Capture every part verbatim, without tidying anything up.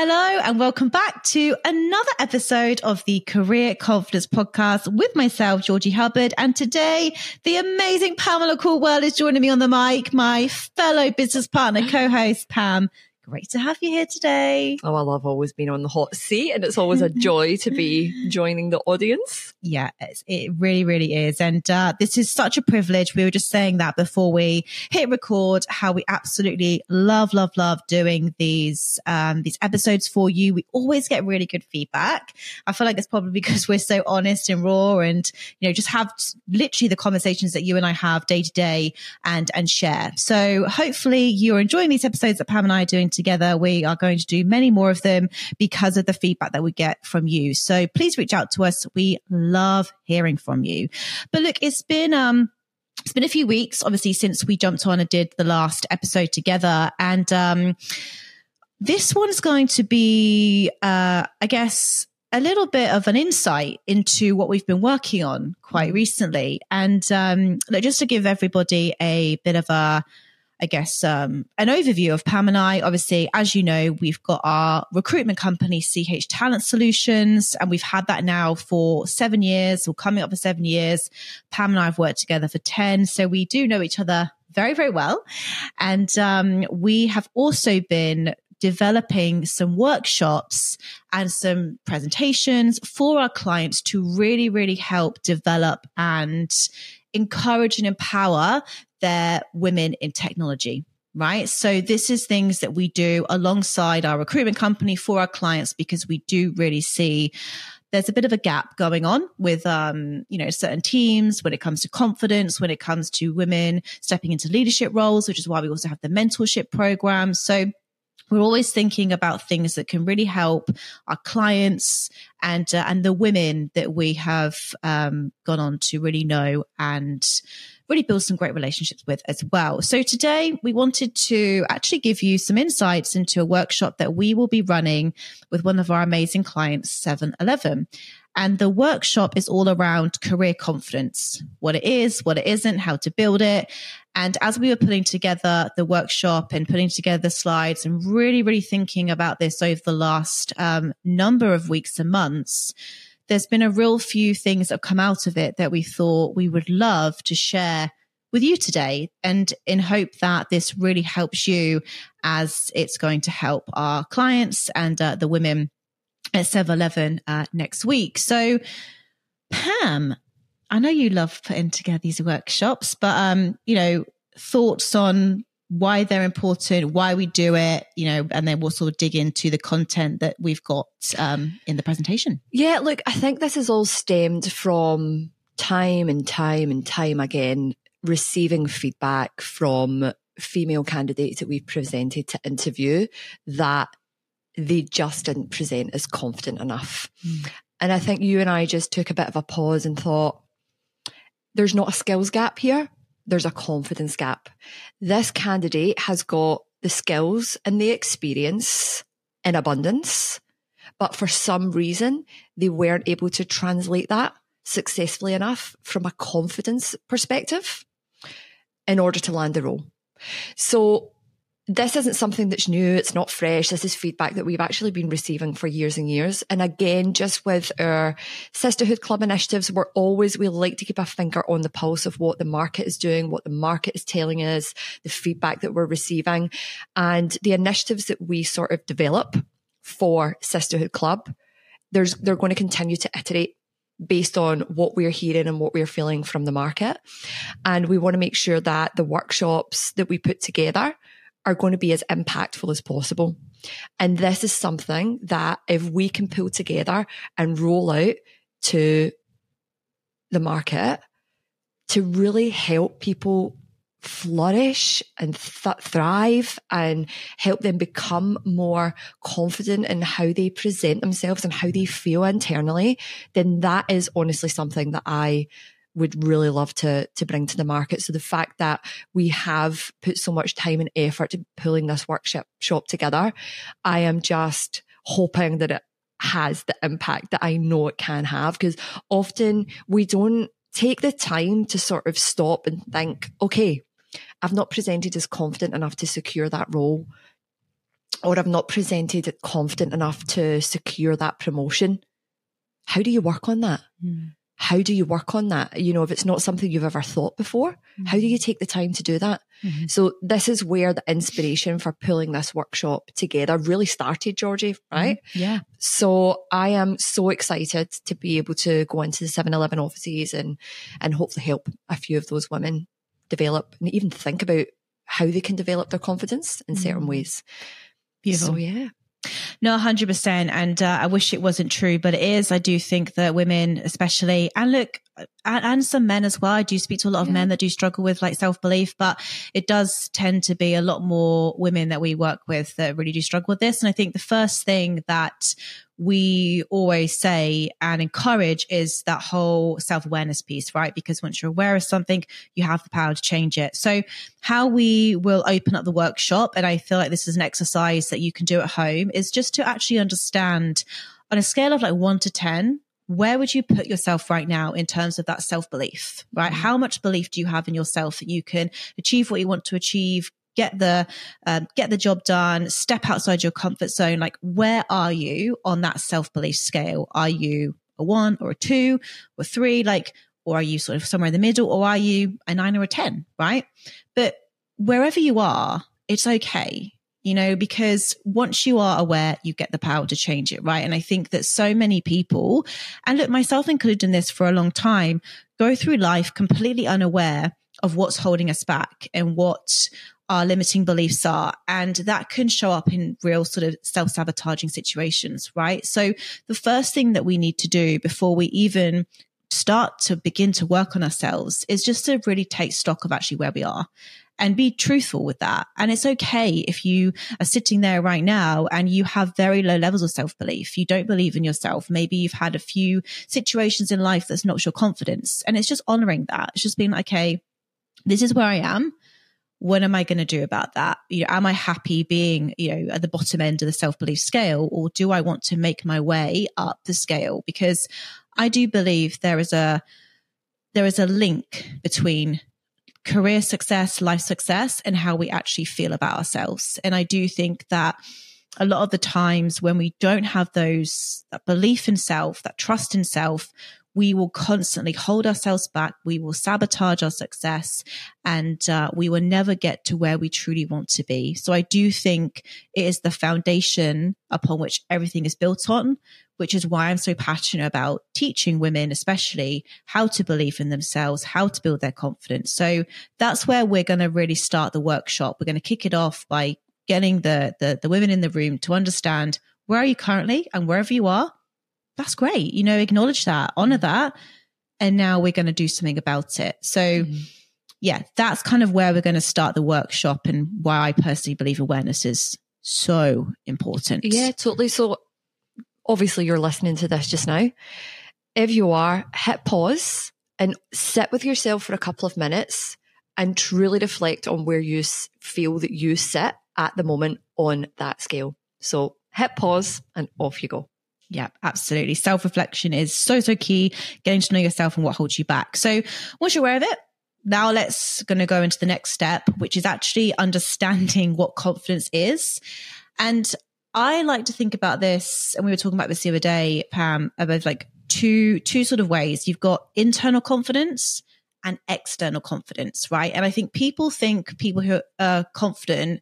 Hello and welcome back to another episode of the Career Confidence Podcast with myself, Georgie Hubbard. And today, the amazing Pamela Caldwell is joining me on the mic, my fellow business partner, co-host Pam. Great to have you here today. Oh, I love always being on the hot seat, and it's always a joy to be joining the audience. Yeah, it's, it really, really is. And uh, this is such a privilege. We were just saying that before we hit record, how we absolutely love, love, love doing these um, these episodes for you. We always get really good feedback. I feel like it's probably because we're so honest and raw and, you know, just have literally the conversations that you and I have day to day and and share. So hopefully you're enjoying these episodes that Pam and I are doing together. We are going to do many more of them because of the feedback that we get from you. So please reach out to us. We love hearing from you. But look, it's been um it's been a few weeks, obviously, since we jumped on and did the last episode together. And um this one's going to be uh I guess a little bit of an insight into what we've been working on quite recently. And um look, just to give everybody a bit of a I guess, um, an overview of Pam and I. Obviously, as you know, we've got our recruitment company, C H Talent Solutions, and we've had that now for seven years or coming up for seven years. Pam and I have worked together for ten. So we do know each other very, very well. And um, we have also been developing some workshops and some presentations for our clients to really, really help develop and encourage and empower their women in technology, right? So this is things that we do alongside our recruitment company for our clients, because we do really see there's a bit of a gap going on with, um, you know, certain teams when it comes to confidence, when it comes to women stepping into leadership roles, which is why we also have the mentorship program. So we're always thinking about things that can really help our clients and uh, and the women that we have um, gone on to really know and really build some great relationships with as well. So today we wanted to actually give you some insights into a workshop that we will be running with one of our amazing clients, seven eleven. And the workshop is all around career confidence, what it is, what it isn't, how to build it. And as we were putting together the workshop and putting together the slides and really, really thinking about this over the last um, number of weeks and months, there's been a real few things that have come out of it that we thought we would love to share with you today, and in hope that this really helps you as it's going to help our clients and uh, the women at seven eleven uh, next week. So Pam, I know you love putting together these workshops, but um, you know, thoughts on why they're important, why we do it, you know, and then we'll sort of dig into the content that we've got um, in the presentation. Yeah, look, I think this has all stemmed from time and time and time again, receiving feedback from female candidates that we've presented to interview that they just didn't present as confident enough. Mm. And I think you and I just took a bit of a pause and thought, there's not a skills gap here. There's a confidence gap. This candidate has got the skills and the experience in abundance, but for some reason, they weren't able to translate that successfully enough from a confidence perspective in order to land the role. So this isn't something that's new. It's not fresh. This is feedback that we've actually been receiving for years and years. And again, just with our Sisterhood Club initiatives, we're always, we like to keep a finger on the pulse of what the market is doing, what the market is telling us, the feedback that we're receiving, and the initiatives that we sort of develop for Sisterhood Club. There's, they're going to continue to iterate based on what we're hearing and what we're feeling from the market. And we want to make sure that the workshops that we put together are going to be as impactful as possible. And this is something that if we can pull together and roll out to the market to really help people flourish and th- thrive and help them become more confident in how they present themselves and how they feel internally, then that is honestly something that I would really love to to bring to the market. So the fact that we have put so much time and effort to pulling this workshop shop together, I am just hoping that it has the impact that I know it can have, because often we don't take the time to sort of stop and think, okay, I've not presented as confident enough to secure that role. or I've not presented confident enough to secure that promotion. How do you work on that? Mm. How do you work on that? You know, if it's not something you've ever thought before, mm-hmm. how do you take the time to do that? Mm-hmm. So this is where the inspiration for pulling this workshop together really started, Georgie, right? Mm-hmm. Yeah. So I am so excited to be able to go into the seven eleven offices and, and hopefully help a few of those women develop and even think about how they can develop their confidence in mm-hmm. certain ways. Beautiful. So yeah. No, one hundred percent. And uh, I wish it wasn't true, but it is. I do think that women especially, and look, and, and some men as well. I do speak to a lot of yeah. men that do struggle with like self-belief, but it does tend to be a lot more women that we work with that really do struggle with this. And I think the first thing that we always say and encourage is that whole self-awareness piece, right? Because once you're aware of something, you have the power to change it. So how we will open up the workshop, and I feel like this is an exercise that you can do at home, is just to actually understand on a scale of like one to ten, where would you put yourself right now in terms of that self-belief, right? Mm-hmm. How much belief do you have in yourself that you can achieve what you want to achieve, get the, um, get the job done, step outside your comfort zone? Like, where are you on that self-belief scale? Are you a one or a two or three? Like, or are you sort of somewhere in the middle, or are you a nine or a ten, right? But wherever you are, it's okay. You know, because once you are aware, you get the power to change it, right? And I think that so many people, and look, myself included in this for a long time, go through life completely unaware of what's holding us back and what our limiting beliefs are. And that can show up in real sort of self-sabotaging situations, right? So the first thing that we need to do before we even start to begin to work on ourselves is just to really take stock of actually where we are. And be truthful with that. And it's okay if you are sitting there right now and you have very low levels of self-belief. You don't believe in yourself. Maybe you've had a few situations in life that's knocked your confidence. And it's just honoring that. It's just being like, okay, this is where I am. What am I going to do about that? You know, am I happy being, you know, at the bottom end of the self-belief scale, or do I want to make my way up the scale? Because I do believe there is a, there is a link between career success, life success, and how we actually feel about ourselves. And I do think that a lot of the times when we don't have those, that belief in self, that trust in self, we will constantly hold ourselves back. We will sabotage our success, and uh, we will never get to where we truly want to be. So I do think it is the foundation upon which everything is built on, which is why I'm so passionate about teaching women, especially, how to believe in themselves, how to build their confidence. So that's where we're going to really start the workshop. We're going to kick it off by getting the, the, the women in the room to understand, where are you currently, and wherever you are, that's great. You know, acknowledge that, honor that. And now we're going to do something about it. So mm-hmm. yeah, that's kind of where we're going to start the workshop, and why I personally believe awareness is so important. Yeah, totally. So obviously you're listening to this just now. If you are, hit pause and sit with yourself for a couple of minutes and truly reflect on where you feel that you sit at the moment on that scale. So hit pause and off you go. Yeah, absolutely. Self-reflection is so, so key, getting to know yourself and what holds you back. So once you're aware of it, now let's going to go into the next step, which is actually understanding what confidence is. And I like to think about this, and we were talking about this the other day, Pam, about like two, two sort of ways. You've got internal confidence and external confidence, right? And I think people think people who are confident,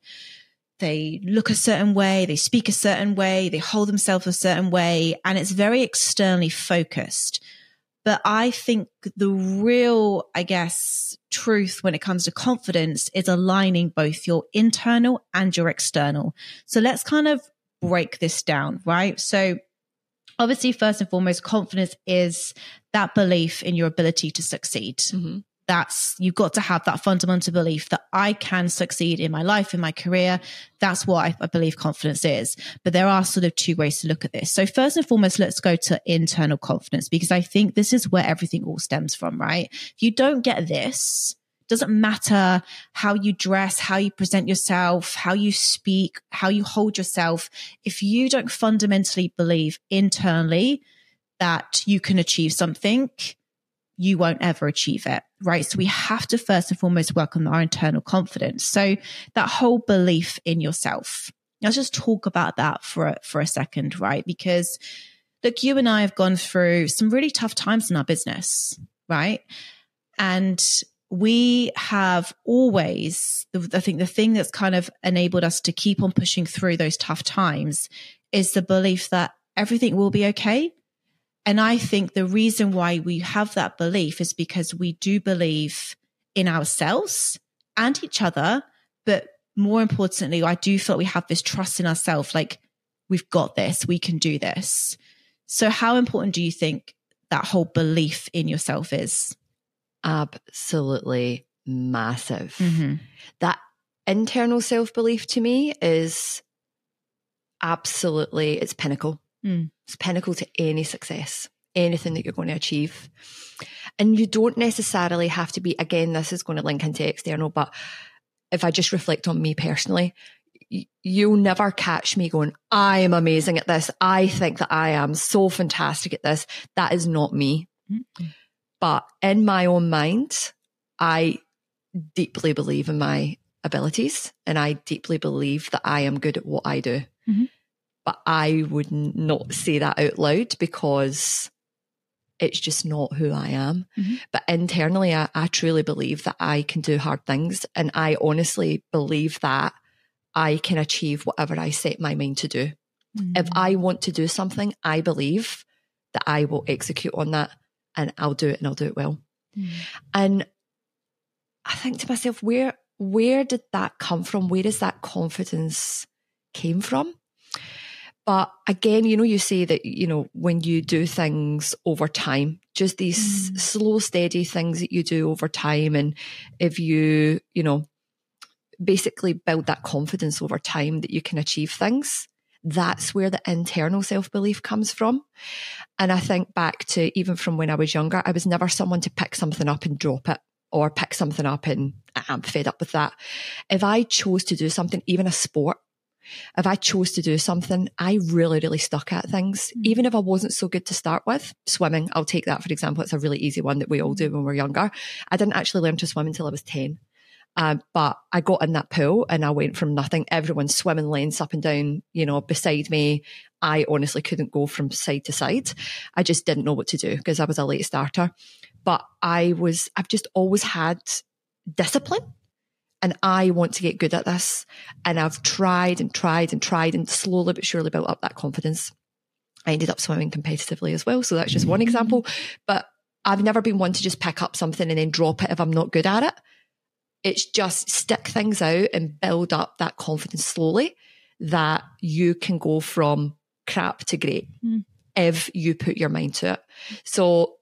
they look a certain way, they speak a certain way, they hold themselves a certain way, and it's very externally focused. But I think the real, I guess, truth when it comes to confidence is aligning both your internal and your external. So let's kind of break this down, right? So obviously, first and foremost, confidence is that belief in your ability to succeed. Mm-hmm. That's, you've got to have that fundamental belief that I can succeed in my life, in my career. That's what I, I believe confidence is. But there are sort of two ways to look at this. So first and foremost, let's go to internal confidence, because I think this is where everything all stems from, right? If you don't get this, it doesn't matter how you dress, how you present yourself, how you speak, how you hold yourself. If you don't fundamentally believe internally that you can achieve something, you won't ever achieve it, right? So we have to first and foremost work on our internal confidence. So that whole belief in yourself. let's just talk about that for a, for a second, right? Because look, you and I have gone through some really tough times in our business, right? And we have always, I think the thing that's kind of enabled us to keep on pushing through those tough times is the belief that everything will be okay. And I think the reason why we have that belief is because we do believe in ourselves and each other. But more importantly, I do feel we have this trust in ourselves, like we've got this, we can do this. So how important do you think that whole belief in yourself is? Absolutely massive. Mm-hmm. That internal self-belief to me is absolutely, it's pinnacle. Mm. It's pinnacle to any success, anything that you're going to achieve. And you don't necessarily have to be, again, this is going to link into external, but if I just reflect on me personally, y- you'll never catch me going, I am amazing at this. I think that I am so fantastic at this. That is not me. Mm-hmm. But in my own mind, I deeply believe in my abilities and I deeply believe that I am good at what I do. Mm-hmm. But I would not say that out loud because it's just not who I am. Mm-hmm. But internally, I, I truly believe that I can do hard things. And I honestly believe that I can achieve whatever I set my mind to do. Mm-hmm. If I want to do something, I believe that I will execute on that. And I'll do it and I'll do it well. Mm. And I think to myself, where where did that come from? Where does that confidence came from? But again, you know, you say that, you know, when you do things over time, just these mm. slow, steady things that you do over time. And if you, you know, basically build that confidence over time that you can achieve things, that's where the internal self-belief comes from. And I think back to even from when I was younger, I was never someone to pick something up and drop it or pick something up and I'm fed up with that. If I chose to do something, even a sport, if I chose to do something, I really, really stuck at things. Mm. Even if I wasn't so good to start with, swimming, I'll take that for example. It's a really easy one that we all do when we're younger. I didn't actually learn to swim until I was ten. Um, but I got in that pool and I went from nothing. Everyone swimming lanes up and down, you know, beside me. I honestly couldn't go from side to side. I just didn't know what to do because I was a late starter. But I was, I've just always had discipline and I want to get good at this. And I've tried and tried and tried and slowly but surely built up that confidence. I ended up swimming competitively as well. So that's just one example. But I've never been one to just pick up something and then drop it if I'm not good at it. It's just stick things out and build up that confidence slowly that you can go from crap to great mm. if you put your mind to it. So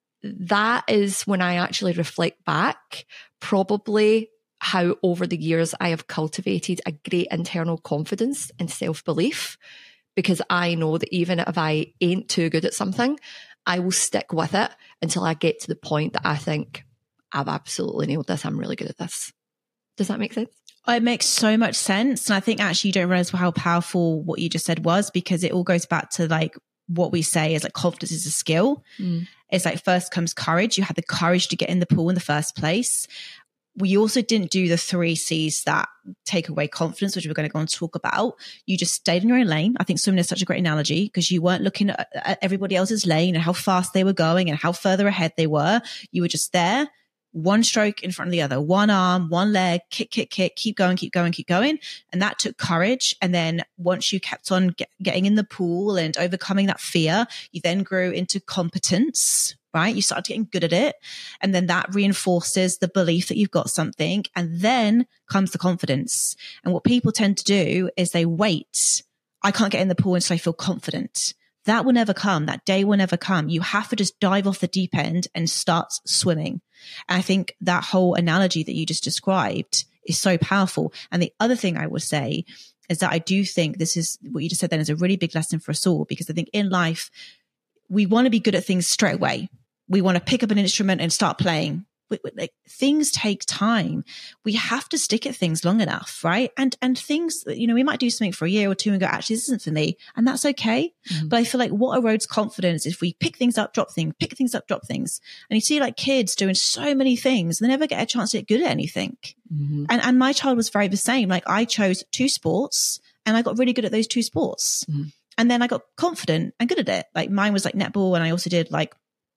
that is when I actually reflect back, probably how over the years I have cultivated a great internal confidence and self-belief, because I know that even if I ain't too good at something, I will stick with it until I get to the point that I think, I've absolutely nailed this. I'm really good at this. Does that make sense? It makes so much sense. And I think actually you don't realize how powerful what you just said was, because it all goes back to like what we say is like confidence is a skill. Mm. It's like first comes courage. You had the courage to get in the pool in the first place. We also didn't do the three C's that take away confidence, which we're going to go and talk about. You just stayed in your own lane. I think swimming is such a great analogy because you weren't looking at, at everybody else's lane and how fast they were going and how further ahead they were. You were just there. One stroke in front of the other, one arm, one leg, kick, kick, kick, keep going, keep going, keep going. And that took courage. And then once you kept on get, getting in the pool and overcoming that fear, you then grew into competence, right? You started getting good at it. And then that reinforces the belief that you've got something. And then comes the confidence. And what people tend to do is they wait. I can't get in the pool until I feel confident. That will never come. That day will never come. You have to just dive off the deep end and start swimming. And I think that whole analogy that you just described is so powerful. And the other thing I would say is that I do think this is what you just said then is a really big lesson for us all, because I think in life, we want to be good at things straight away. We want to pick up an instrument and start playing. Like things take time. We have to stick at things long enough, right? And and things, you know, we might do something for a year or two and go, actually, this isn't for me, and that's okay. Mm-hmm. But I feel like what erodes confidence is if we pick things up, drop things, pick things up, drop things, and you see like kids doing so many things, they never get a chance to get good at anything. Mm-hmm. And and my child was very the same. Like I chose two sports, and I got really good at those two sports. Mm-hmm. And then I got confident and good at it. Like mine was like netball, and I also did like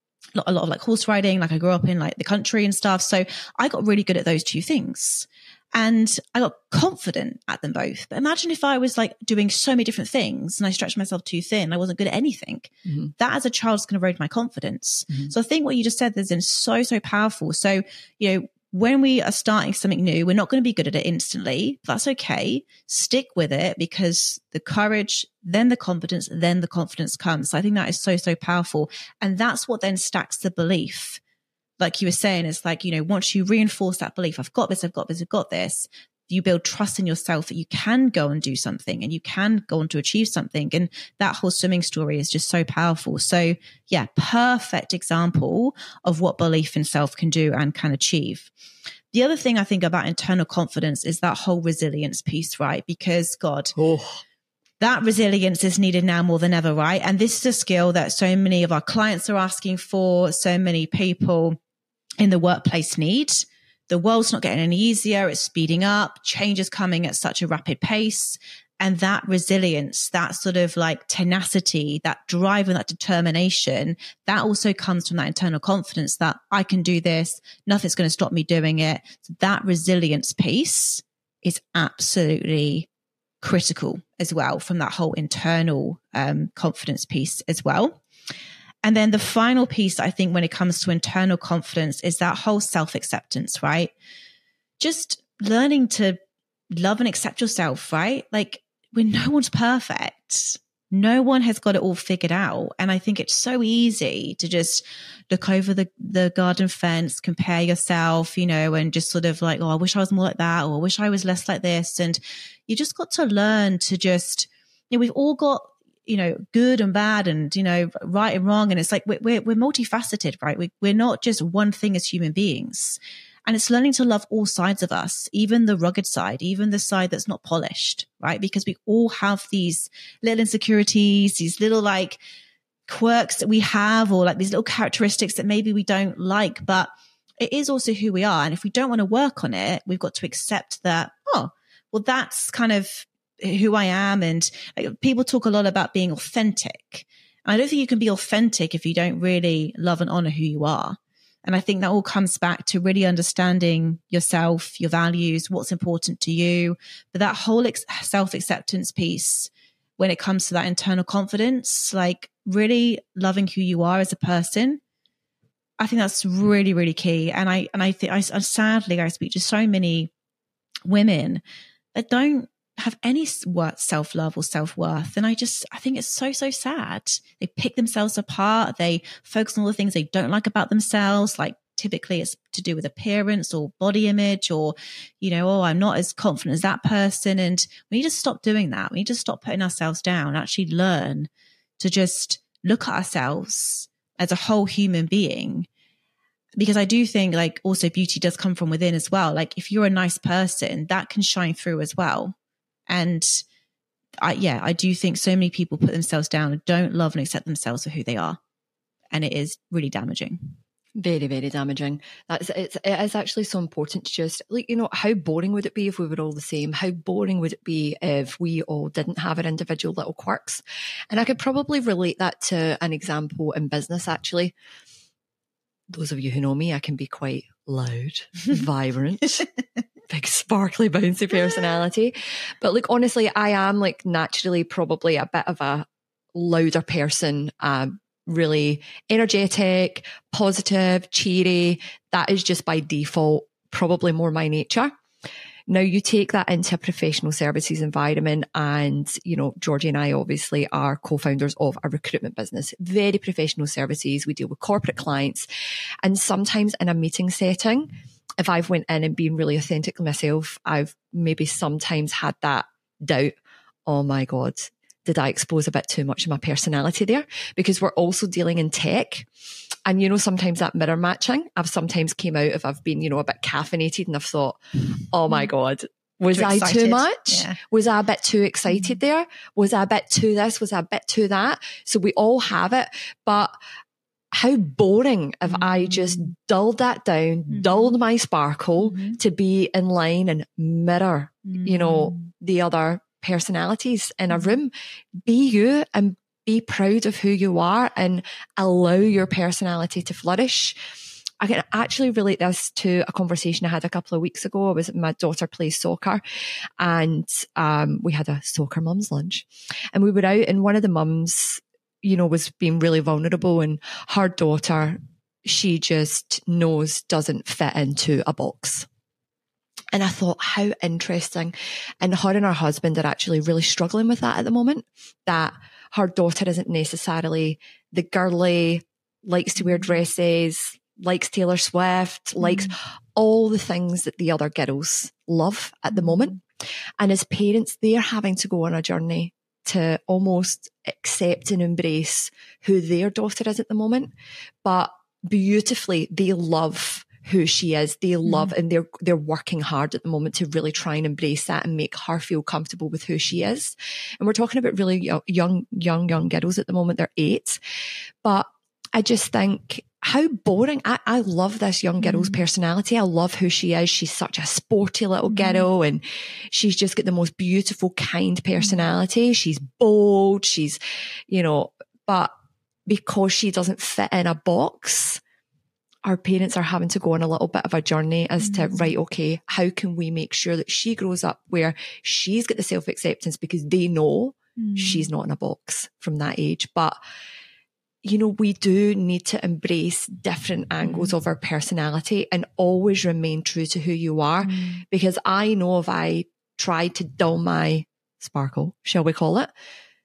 a lot of like horse riding. Like I grew up in like the country and stuff. So I got really good at those two things. And I got confident at them both. But imagine if I was like doing so many different things and I stretched myself too thin, I wasn't good at anything. Mm-hmm. That as a child is going to erode my confidence. Mm-hmm. So I think what you just said is so, so powerful. So, you know, when we are starting something new, we're not going to be good at it instantly. That's okay. Stick with it, because the courage, then the confidence, then the confidence comes. So I think that is so, so powerful. And that's what then stacks the belief. Like you were saying, it's like, you know, once you reinforce that belief, I've got this, I've got this, I've got this, you build trust in yourself that you can go and do something and you can go on to achieve something. And that whole swimming story is just so powerful. So yeah, perfect example of what belief in self can do and can achieve. The other thing I think about internal confidence is that whole resilience piece, right? Because God, oh. that resilience is needed now more than ever, right? And this is a skill that so many of our clients are asking for, so many people in the workplace need. The world's not getting any easier. It's speeding up. Change is coming at such a rapid pace. And that resilience, that sort of like tenacity, that drive and that determination, that also comes from that internal confidence that I can do this. Nothing's going to stop me doing it. So that resilience piece is absolutely critical as well, from that whole internal um, confidence piece as well. And then the final piece, I think, when it comes to internal confidence is that whole self-acceptance, right? Just learning to love and accept yourself, right? Like, when no one's perfect, no one has got it all figured out. And I think it's so easy to just look over the, the garden fence, compare yourself, you know, and just sort of like, oh, I wish I was more like that, or I wish I was less like this. And you just got to learn to just, you know, we've all got, you know, good and bad and, you know, right and wrong. And it's like, we're, we're, we're multifaceted, right? We, we're not just one thing as human beings. And it's learning to love all sides of us, even the rugged side, even the side that's not polished, right? Because we all have these little insecurities, these little like quirks that we have, or like these little characteristics that maybe we don't like, but it is also who we are. And if we don't want to work on it, we've got to accept that, oh, well, that's kind of who I am. And like, people talk a lot about being authentic. And I don't think you can be authentic if you don't really love and honor who you are. And I think that all comes back to really understanding yourself, your values, what's important to you. But that whole ex- self-acceptance piece, when it comes to that internal confidence, like really loving who you are as a person, I think that's really, really key. And I, and I think I, sadly, I speak to so many women that don't have any self-love or self-worth. And I just, I think it's so, so sad. They pick themselves apart. They focus on all the things they don't like about themselves. Like typically it's to do with appearance or body image, or, you know, oh, I'm not as confident as that person. And we need to stop doing that. We need to stop putting ourselves down and actually learn to just look at ourselves as a whole human being. Because I do think like also beauty does come from within as well. Like if you're a nice person, that can shine through as well. And I, yeah, I do think so many people put themselves down and don't love and accept themselves for who they are. And it is really damaging. Very, very damaging. That's it's it is actually so important to just, like, you know, how boring would it be if we were all the same? How boring would it be if we all didn't have our individual little quirks? And I could probably relate that to an example in business, actually. Those of you who know me, I can be quite loud, vibrant, big sparkly, bouncy personality. But like, honestly, I am like naturally probably a bit of a louder person, um, really energetic, positive, cheery. That is just by default, probably more my nature. Now you take that into a professional services environment, and, you know, Georgie and I obviously are co-founders of a recruitment business, very professional services. We deal with corporate clients, and sometimes in a meeting setting, if I've went in and been really authentic myself, I've maybe sometimes had that doubt. Oh my God, did I expose a bit too much of my personality there? Because we're also dealing in tech. And, you know, sometimes that mirror matching, I've sometimes came out if I've been, you know, a bit caffeinated and I've thought, oh my God, was too I excited. Too much? Yeah. Was I a bit too excited there? Was I a bit too this? Was I a bit too that? So we all have it. But how boring if mm-hmm. I just dulled that down, mm-hmm. dulled my sparkle mm-hmm. to be in line and mirror, mm-hmm. you know, the other personalities in a room. Be you and be proud of who you are and allow your personality to flourish. I can actually relate this to a conversation I had a couple of weeks ago. I was my daughter plays soccer, and um, we had a soccer mum's lunch, and we were out, and one of the mums, you know, was being really vulnerable, and her daughter, she just knows doesn't fit into a box. And I thought, how interesting. And her and her husband are actually really struggling with that at the moment, that her daughter isn't necessarily the girly, likes to wear dresses, likes Taylor Swift, mm. likes all the things that the other girls love at the moment. And as parents, they're having to go on a journey to almost accept and embrace who their daughter is at the moment. But beautifully, they love who she is. They love, mm. and they're, they're working hard at the moment to really try and embrace that and make her feel comfortable with who she is. And we're talking about really young, young, young, young girls at the moment. They're eight. But I just think how boring. I, I love this young girl's mm. personality. I love who she is. She's such a sporty little mm. girl, and she's just got the most beautiful, kind personality. Mm. She's bold. She's, you know, but because she doesn't fit in a box, our parents are having to go on a little bit of a journey as mm. to, right, okay, how can we make sure that she grows up where she's got the self-acceptance, because they know mm. she's not in a box from that age. But, you know, we do need to embrace different angles mm. of our personality and always remain true to who you are. Mm. Because I know if I tried to dull my sparkle, shall we call it,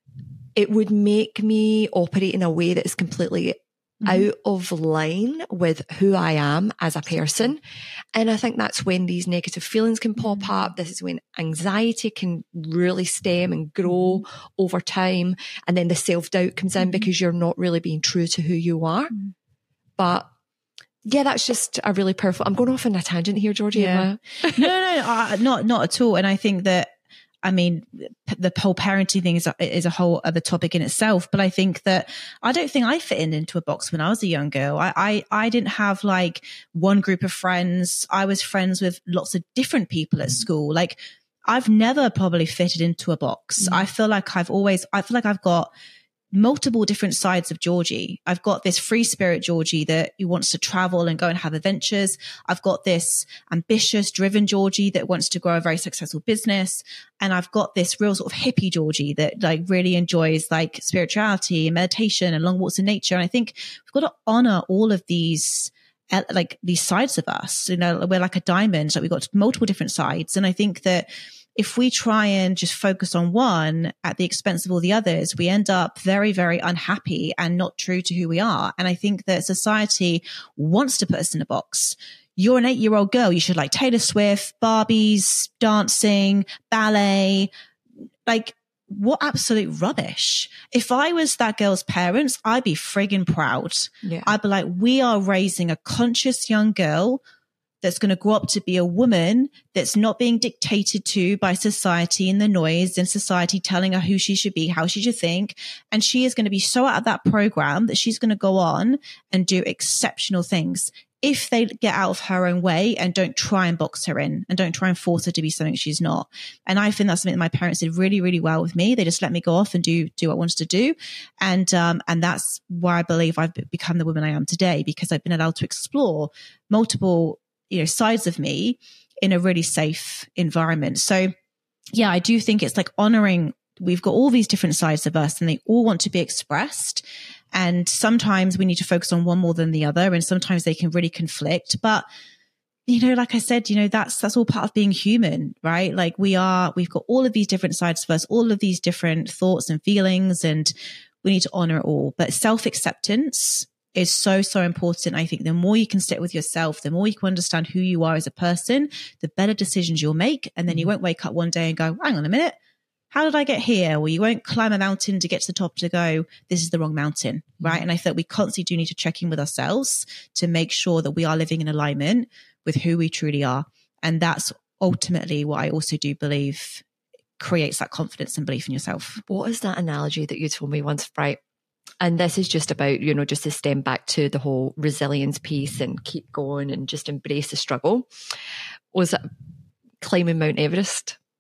it would make me operate in a way that is completely Mm-hmm. out of line with who I am as a person. And I think that's when these negative feelings can pop mm-hmm. up. This is when anxiety can really stem and grow mm-hmm. over time. And then the self-doubt comes in mm-hmm. because you're not really being true to who you are. Mm-hmm. But yeah, that's just a really powerful, I'm going off on a tangent here, Georgie. Yeah. no, no, no, uh, not, not at all. And I think that, I mean, the whole parenting thing is a, is a whole other topic in itself. But I think that I don't think I fit in into a box when I was a young girl. I, I, I didn't have like one group of friends. I was friends with lots of different people at school. Like I've never probably fitted into a box. Mm. I feel like I've always, I feel like I've got multiple different sides of Georgie. I've got this free spirit Georgie that wants to travel and go and have adventures. I've got this ambitious, driven Georgie that wants to grow a very successful business. And I've got this real sort of hippie Georgie that like really enjoys like spirituality and meditation and long walks in nature. And I think we've got to honor all of these like these sides of us. You know, we're like a diamond, like we've got multiple different sides. And I think that if we try and just focus on one at the expense of all the others, we end up very, very unhappy and not true to who we are. And I think that society wants to put us in a box. You're an eight-year-old girl. You should like Taylor Swift, Barbies, dancing, ballet. Like, what absolute rubbish. If I was that girl's parents, I'd be friggin' proud. Yeah. I'd be like, we are raising a conscious young girl that's going to grow up to be a woman that's not being dictated to by society and the noise and society telling her who she should be, how she should think. And she is going to be so out of that program that she's going to go on and do exceptional things if they get out of her own way and don't try and box her in and don't try and force her to be something she's not. And I think that's something that my parents did really, really well with me. They just let me go off and do, do what I wanted to do. And, um, and that's why I believe I've become the woman I am today, because I've been allowed to explore multiple you know, sides of me in a really safe environment. So yeah, I do think it's like honoring, we've got all these different sides of us and they all want to be expressed. And sometimes we need to focus on one more than the other. And sometimes they can really conflict. But, you know, like I said, you know, that's, that's all part of being human, right? Like we are, we've got all of these different sides of us, all of these different thoughts and feelings, and we need to honor it all. But self-acceptance is so, so important. I think the more you can sit with yourself, the more you can understand who you are as a person, the better decisions you'll make. And then you won't wake up one day and go, hang on a minute, how did I get here? Or you won't climb a mountain to get to the top to go, this is the wrong mountain, right? And I feel we constantly do need to check in with ourselves to make sure that we are living in alignment with who we truly are. And that's ultimately what I also do believe creates that confidence and belief in yourself. What is that analogy that you told me once, right? And this is just about, you know, just to stem back to the whole resilience piece and keep going and just embrace the struggle. Was it climbing Mount Everest?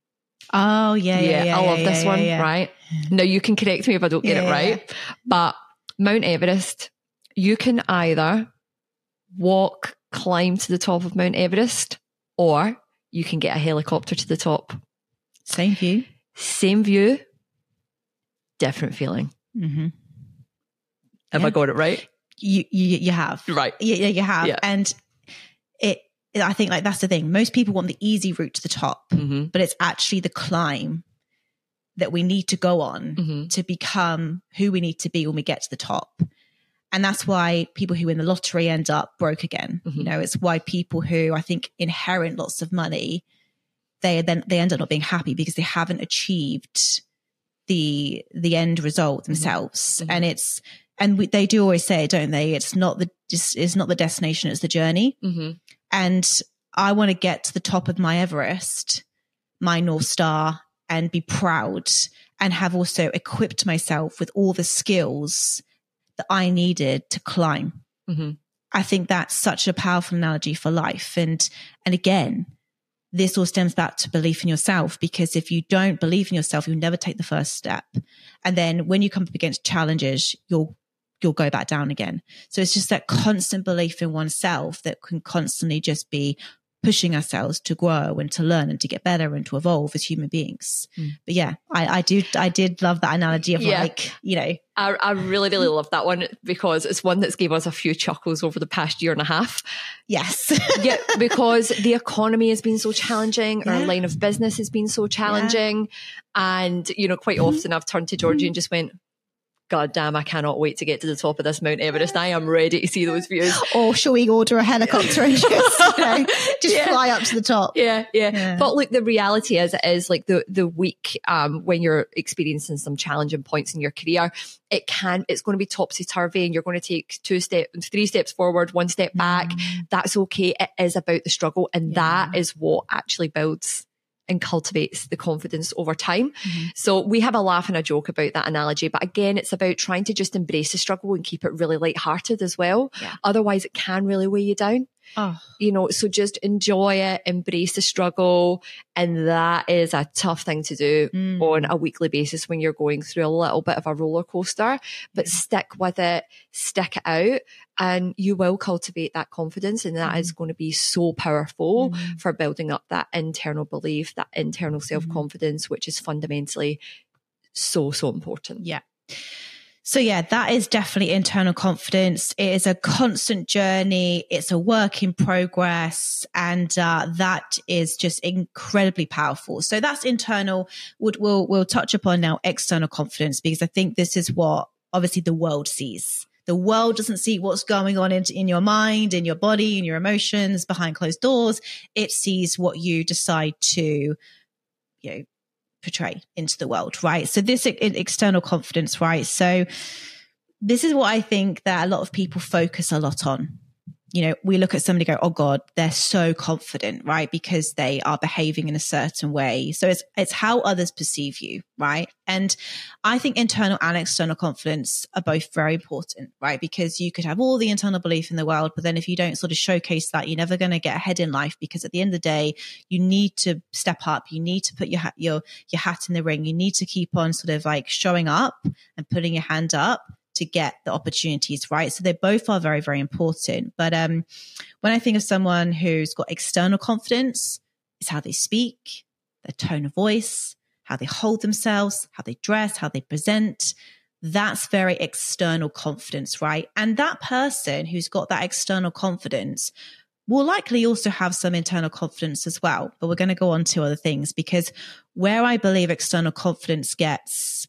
Oh, yeah, yeah, yeah. I yeah, love yeah, this yeah, one, yeah. right? Now, you can correct me if I don't get Yeah, it right, yeah. but Mount Everest, you can either walk, climb to the top of Mount Everest, or you can get a helicopter to the top. Same view. Same view, different feeling. Mm-hmm. Have Yeah. I got it right? You, you, you have. Right. Yeah, yeah, you have. Yeah. And it, I think like that's the thing. Most people want the easy route to the top, Mm-hmm. but it's actually the climb that we need to go on Mm-hmm. to become who we need to be when we get to the top. And that's why people who win the lottery end up broke again. Mm-hmm. You know, it's why people who I think inherit lots of money, they then they end up not being happy because they haven't achieved the the end result themselves. Mm-hmm. And it's and we, they do always say, don't they? It's not the just it's not the destination, it's the journey. Mm-hmm. And I want to get to the top of my Everest, my North Star, and be proud and have also equipped myself with all the skills that I needed to climb. Mm-hmm. I think that's such a powerful analogy for life. And, and again, this all stems back to belief in yourself, because if you don't believe in yourself, you'll never take the first step. And then when you come up against challenges, you'll, you'll go back down again. So it's just that constant belief in oneself that can constantly just be pushing ourselves to grow and to learn and to get better and to evolve as human beings. Mm. But yeah, I, I do, I did love that analogy of yeah. like, you know, I, I really, really love that one because it's one that's gave us a few chuckles over the past year and a half. Yes. Yeah, because the economy has been so challenging. Yeah. Our line of business has been so challenging. Yeah. And, you know, quite often I've turned to Georgie and just went, God damn, I cannot wait to get to the top of this Mount Everest. I am ready to see those views. Or shall we order a helicopter and just, you know, just yeah. fly up to the top? Yeah, yeah, yeah. But look, the reality is, it is like the, the week um, when you're experiencing some challenging points in your career, it can, it's going to be topsy-turvy and you're going to take two steps, three steps forward, one step back. Mm. That's okay. It is about the struggle. And yeah. that is what actually builds and cultivates the confidence over time. Mm-hmm. So we have a laugh and a joke about that analogy. But again, it's about trying to just embrace the struggle and keep it really lighthearted as well. Yeah. Otherwise, it can really weigh you down. Oh. You know, so just enjoy it, embrace the struggle. And that is a tough thing to do mm. on a weekly basis when you're going through a little bit of a roller coaster, but yeah. stick with it, stick it out, and you will cultivate that confidence. And that mm. is going to be so powerful mm. for building up that internal belief, that internal self-confidence, mm. which is fundamentally so, so important. Yeah. So yeah, that is definitely internal confidence. It is a constant journey. It's a work in progress. And uh, that is just incredibly powerful. So that's internal. We'll, we'll, we'll touch upon now external confidence, because I think this is what obviously the world sees. The world doesn't see what's going on in, in your mind, in your body, in your emotions, behind closed doors. It sees what you decide to, you know, portray into the world, right? So this external confidence, right? So this is what I think that a lot of people focus a lot on. You know, we look at somebody and go, oh God, they're so confident, right? Because they are behaving in a certain way. So it's, it's how others perceive you, right? And I think internal and external confidence are both very important, right? Because you could have all the internal belief in the world, but then if you don't sort of showcase that, you're never going to get ahead in life, because at the end of the day, you need to step up. You need to put your hat, your, your hat in the ring. You need to keep on sort of like showing up and putting your hand up to get the opportunities, right? So they both are very, very important. But um, when I think of someone who's got external confidence, it's how they speak, their tone of voice, how they hold themselves, how they dress, how they present. That's very external confidence, right? And that person who's got that external confidence will likely also have some internal confidence as well. But we're going to go on to other things, because where I believe external confidence gets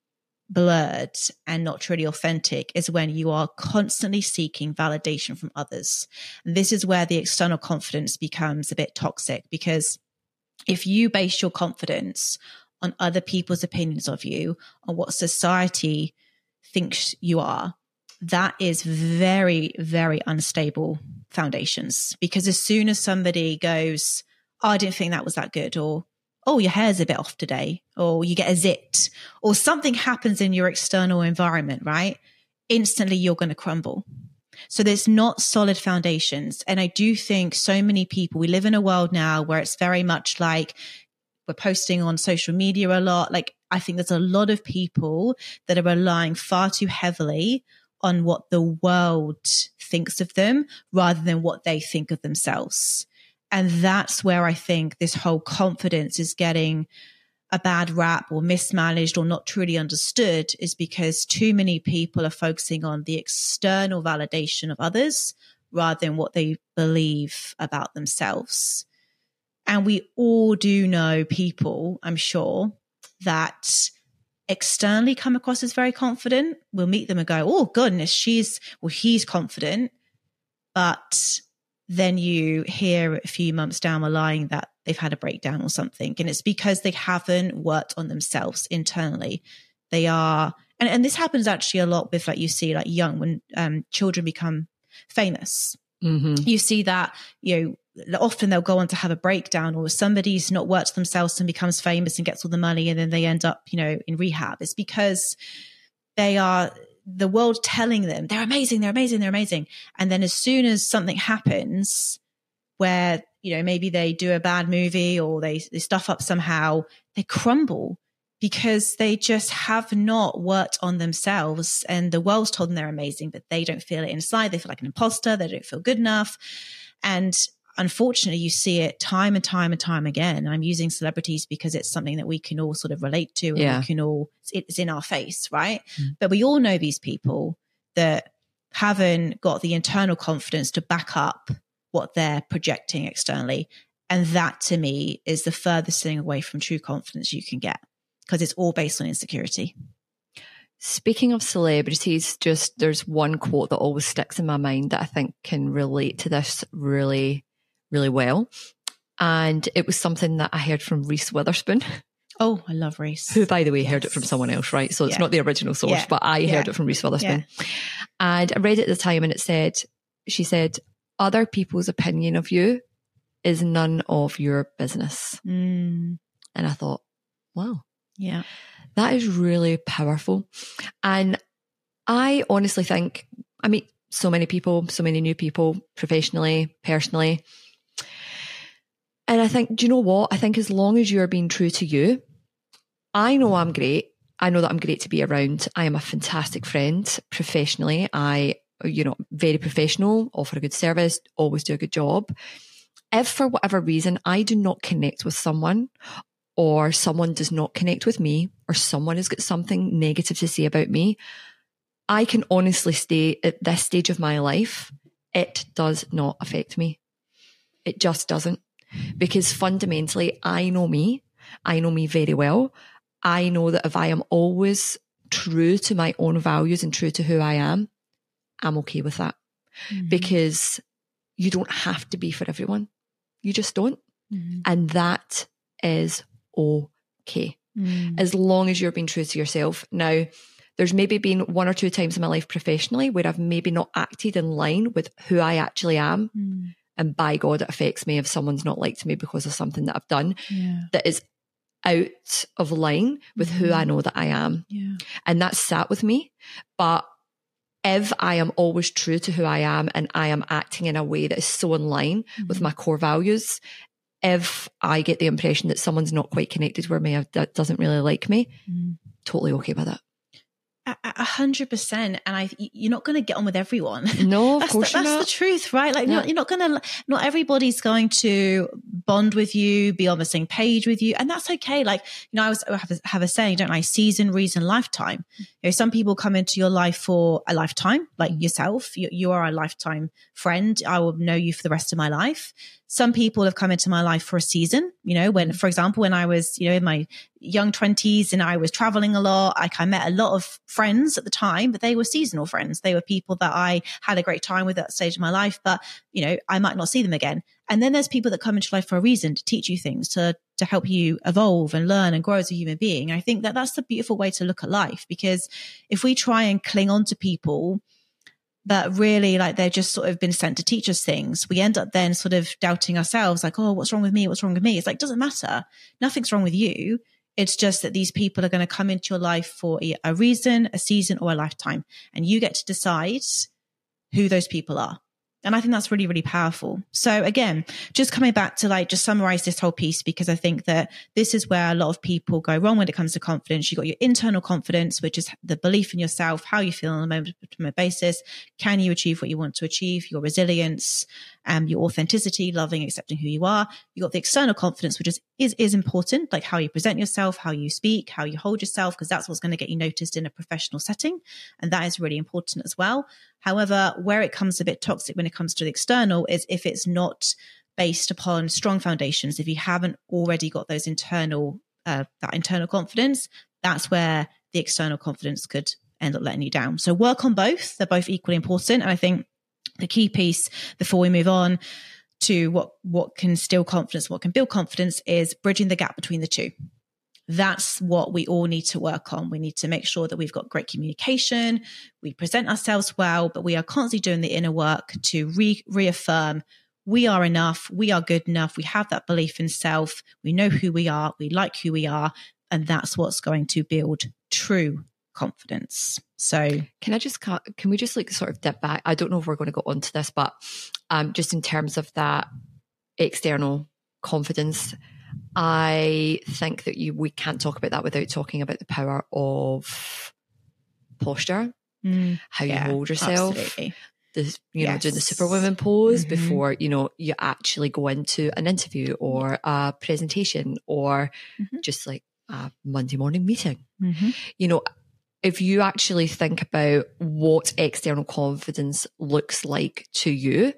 blurred and not truly authentic is when you are constantly seeking validation from others. And this is where the external confidence becomes a bit toxic, because if you base your confidence on other people's opinions of you, on what society thinks you are, that is very, very unstable foundations. Because as soon as somebody goes, oh, I didn't think that was that good, or oh, your hair's a bit off today, or you get a zit, or something happens in your external environment, right? Instantly you're going to crumble. So there's not solid foundations. And I do think so many people, we live in a world now where it's very much like we're posting on social media a lot. Like, I think there's a lot of people that are relying far too heavily on what the world thinks of them rather than what they think of themselves. And that's where I think this whole confidence is getting a bad rap or mismanaged or not truly understood, is because too many people are focusing on the external validation of others rather than what they believe about themselves. And we all do know people, I'm sure, that externally come across as very confident. We'll meet them and go, oh goodness, she's, well, he's confident. But then you hear a few months down the line that they've had a breakdown or something. And it's because they haven't worked on themselves internally. They are, and, and this happens actually a lot with, like, you see, like, young, when um, children become famous. Mm-hmm. You see that, you know, often they'll go on to have a breakdown, or somebody's not worked themselves and becomes famous and gets all the money, and then they end up, you know, in rehab. It's because they are, the world telling them they're amazing, they're amazing, they're amazing. And then as soon as something happens where, you know, maybe they do a bad movie or they, they stuff up somehow, they crumble because they just have not worked on themselves, and the world's told them they're amazing, but they don't feel it inside. They feel like an imposter. They don't feel good enough. And unfortunately, you see it time and time and time again. I'm using celebrities because it's something that we can all sort of relate to, and yeah. we can all, it's in our face, right? Mm. But we all know these people that haven't got the internal confidence to back up what they're projecting externally. And that, to me, is the furthest thing away from true confidence you can get, because it's all based on insecurity. Speaking of celebrities, just there's one quote that always sticks in my mind that I think can relate to this really, really well. And it was something that I heard from Reese Witherspoon. Oh, I love Reese. Who, by the way, yes. heard it from someone else, right? So it's yeah. not the original source, yeah. but I yeah. heard it from Reese Witherspoon. Yeah. And I read it at the time, and it said, she said, other people's opinion of you is none of your business. Mm. And I thought, wow. Yeah. That is really powerful. And I honestly think, I meet so many people, so many new people, professionally, personally. And I think, do you know what? I think as long as you're being true to you, I know I'm great. I know that I'm great to be around. I am a fantastic friend professionally. I, you know, very professional, offer a good service, always do a good job. If for whatever reason I do not connect with someone, or someone does not connect with me, or someone has got something negative to say about me, I can honestly say at this stage of my life, it does not affect me. It just doesn't. Because fundamentally, I know me. I know me very well. I know that if I am always true to my own values and true to who I am, I'm okay with that. Mm-hmm. Because you don't have to be for everyone. You just don't. Mm-hmm. And that is okay. Mm. As long as you're being true to yourself. Now, there's maybe been one or two times in my life professionally where I've maybe not acted in line with who I actually am. Mm. And by God, it affects me if someone's not liked me because of something that I've done yeah. that is out of line with mm-hmm. who I know that I am. Yeah. And that's sat with me. But if I am always true to who I am and I am acting in a way that is so in line mm-hmm. with my core values, if I get the impression that someone's not quite connected with me, that doesn't really like me, mm. totally okay with it. A hundred percent. And I, you're not going to get on with everyone. No, of that's course the, you're That's not. the truth, right? Like, yeah. not, you're not going to, not everybody's going to bond with you, be on the same page with you. And that's okay. Like, you know, I was, I have a, have a saying, don't I? Season, reason, lifetime. You know, some people come into your life for a lifetime, like mm. yourself. You, you are a lifetime friend. I will know you for the rest of my life. Some people have come into my life for a season, you know, when, for example, when I was, you know, in my young twenties and I was traveling a lot, like I met a lot of friends at the time, but they were seasonal friends. They were people that I had a great time with at that stage of my life, but, you know, I might not see them again. And then there's people that come into life for a reason, to teach you things, to, to help you evolve and learn and grow as a human being. And I think that that's the beautiful way to look at life, because if we try and cling on to people but really like they've just sort of been sent to teach us things, we end up then sort of doubting ourselves, like, oh, what's wrong with me? What's wrong with me? It's like, doesn't matter. Nothing's wrong with you. It's just that these people are going to come into your life for a reason, a season, or a lifetime. And you get to decide who those people are. And I think that's really, really powerful. So again, just coming back to like, just summarize this whole piece, because I think that this is where a lot of people go wrong when it comes to confidence. You've got your internal confidence, which is the belief in yourself, how you feel on a moment-to-moment basis. Can you achieve what you want to achieve? Your resilience, um, your authenticity, loving, accepting who you are. You've got the external confidence, which is, is, is important, like how you present yourself, how you speak, how you hold yourself, because that's what's going to get you noticed in a professional setting. And that is really important as well. However, where it comes a bit toxic when it comes to the external is if it's not based upon strong foundations. If you haven't already got those internal, uh, that internal confidence, that's where the external confidence could end up letting you down. So work on both. They're both equally important. And I think the key piece before we move on to what, what can still confidence, what can build confidence, is bridging the gap between the two. That's what we all need to work on. We need to make sure that we've got great communication, we present ourselves well, but we are constantly doing the inner work to re- reaffirm we are enough, we are good enough, we have that belief in self, we know who we are, we like who we are, and that's what's going to build true confidence. So can I just, can we just like sort of dip back? I don't know if we're going to go onto this, but um, just in terms of that external confidence, I think that you we can't talk about that without talking about the power of posture, mm, how you yeah, hold yourself, absolutely. This, you yes. know, doing the Superwoman pose mm-hmm. before, you know, you actually go into an interview or a presentation or mm-hmm. just like a Monday morning meeting. Mm-hmm. You know, if you actually think about what external confidence looks like to you,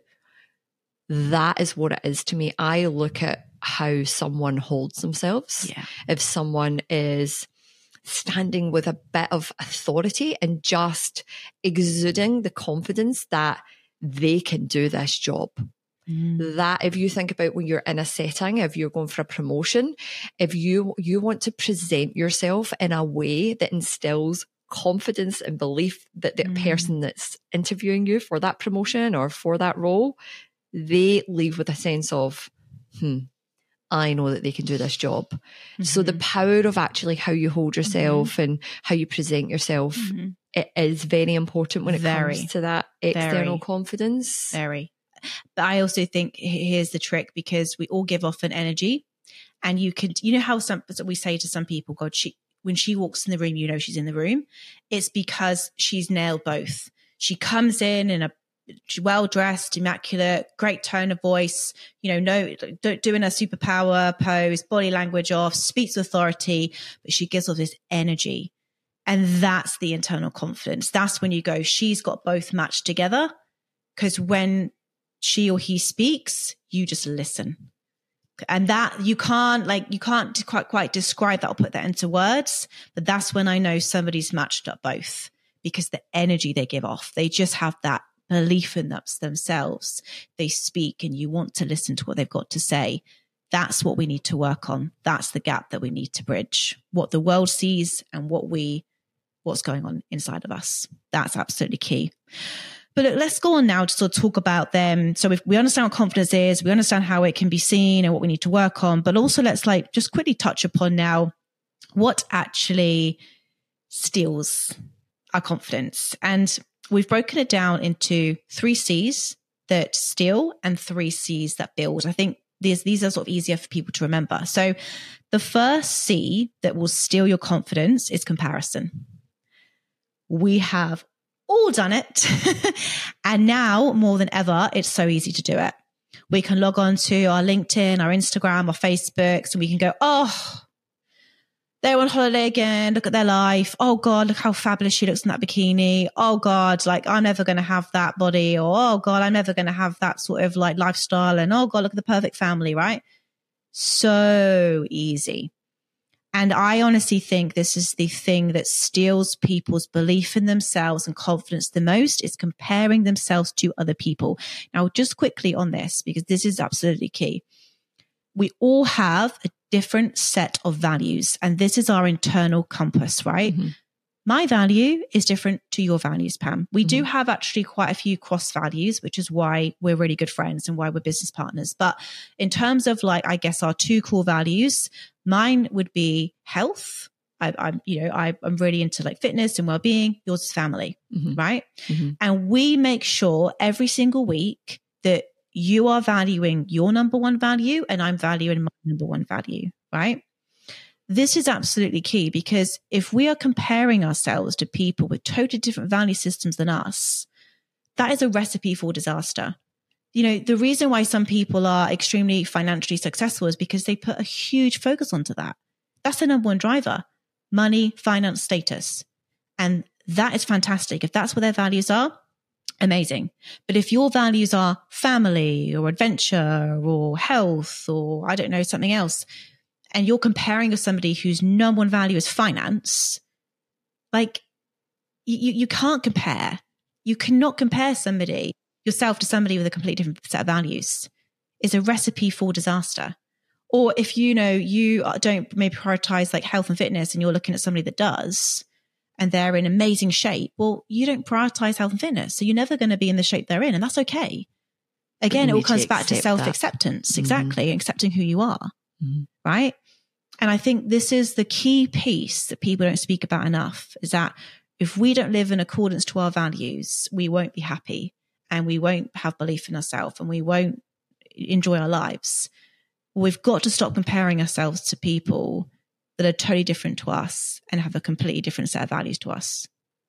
that is what it is to me. I look at how someone holds themselves. Yeah. If someone is standing with a bit of authority and just exuding the confidence that they can do this job. Mm. That if you think about when you're in a setting, if you're going for a promotion, if you, you want to present yourself in a way that instills confidence and belief that the mm. person that's interviewing you for that promotion or for that role, they leave with a sense of, hmm, I know that they can do this job. Mm-hmm. So the power of actually how you hold yourself mm-hmm. and how you present yourself, mm-hmm. it is very important when it very, comes to that external very, confidence. Very. But I also think here's the trick, because we all give off an energy, and you could, you know how some, we say to some people, God, she, when she walks in the room, you know she's in the room. It's because she's nailed both. She comes in in a well-dressed, immaculate, great tone of voice, you know, no, doing a superpower pose, body language off, speaks with authority, but she gives off this energy. And that's the internal confidence. That's when you go, she's got both matched together, because when she or he speaks, you just listen. And that you can't like, you can't quite, quite describe that or put that into words, but that's when I know somebody's matched up both, because the energy they give off, they just have that belief in themselves. They speak and you want to listen to what they've got to say. That's what we need to work on. That's the gap that we need to bridge. What the world sees and what we, what's going on inside of us. That's absolutely key. But look, let's go on now to sort of talk about them. So if we understand what confidence is, we understand how it can be seen and what we need to work on, but also let's like just quickly touch upon now what actually steals our confidence. And we've broken it down into three C's that steal and three C's that build. I think these, these are sort of easier for people to remember. So the first C that will steal your confidence is comparison. We have all done it. And now more than ever, it's so easy to do it. We can log on to our LinkedIn, our Instagram, our Facebooks, and we can go, oh, they're on holiday again. Look at their life. Oh God, look how fabulous she looks in that bikini. Oh God, like I'm never going to have that body, or oh God, I'm never going to have that sort of like lifestyle. And oh God, look at the perfect family, right? So easy. And I honestly think this is the thing that steals people's belief in themselves and confidence the most, is comparing themselves to other people. Now, just quickly on this, because this is absolutely key. We all have a different set of values, and this is our internal compass, right? Mm-hmm. My value is different to your values, Pam. We mm-hmm. do have actually quite a few cross values, which is why we're really good friends and why we're business partners. But in terms of like, I guess our two core values, mine would be health I, I'm, you know, I, I'm really into like fitness and well-being. Yours is family, Mm-hmm. right? Mm-hmm. And we make sure every single week that you are valuing your number one value and I'm valuing my number one value, right? This is absolutely key, because if we are comparing ourselves to people with totally different value systems than us, that is a recipe for disaster. You know, the reason why some people are extremely financially successful is because they put a huge focus onto that. That's the number one driver: money, finance, status. And that is fantastic. If that's what their values are, amazing. But if your values are family or adventure or health or I don't know, something else, and you're comparing with somebody whose number one value is finance, like you, you can't compare. You cannot compare somebody, yourself, to somebody with a completely different set of values. It's a recipe for disaster. Or if you know you don't maybe prioritize like health and fitness, and you're looking at somebody that does, and they're in amazing shape, well, you don't prioritize health and fitness, so you're never going to be in the shape they're in, and that's okay. Again, it all comes back to self-acceptance, mm-hmm. exactly, accepting who you are, mm-hmm. right? And I think this is the key piece that people don't speak about enough, is that if we don't live in accordance to our values, we won't be happy, and we won't have belief in ourselves, and we won't enjoy our lives. We've got to stop comparing ourselves to people that are totally different to us and have a completely different set of values to us.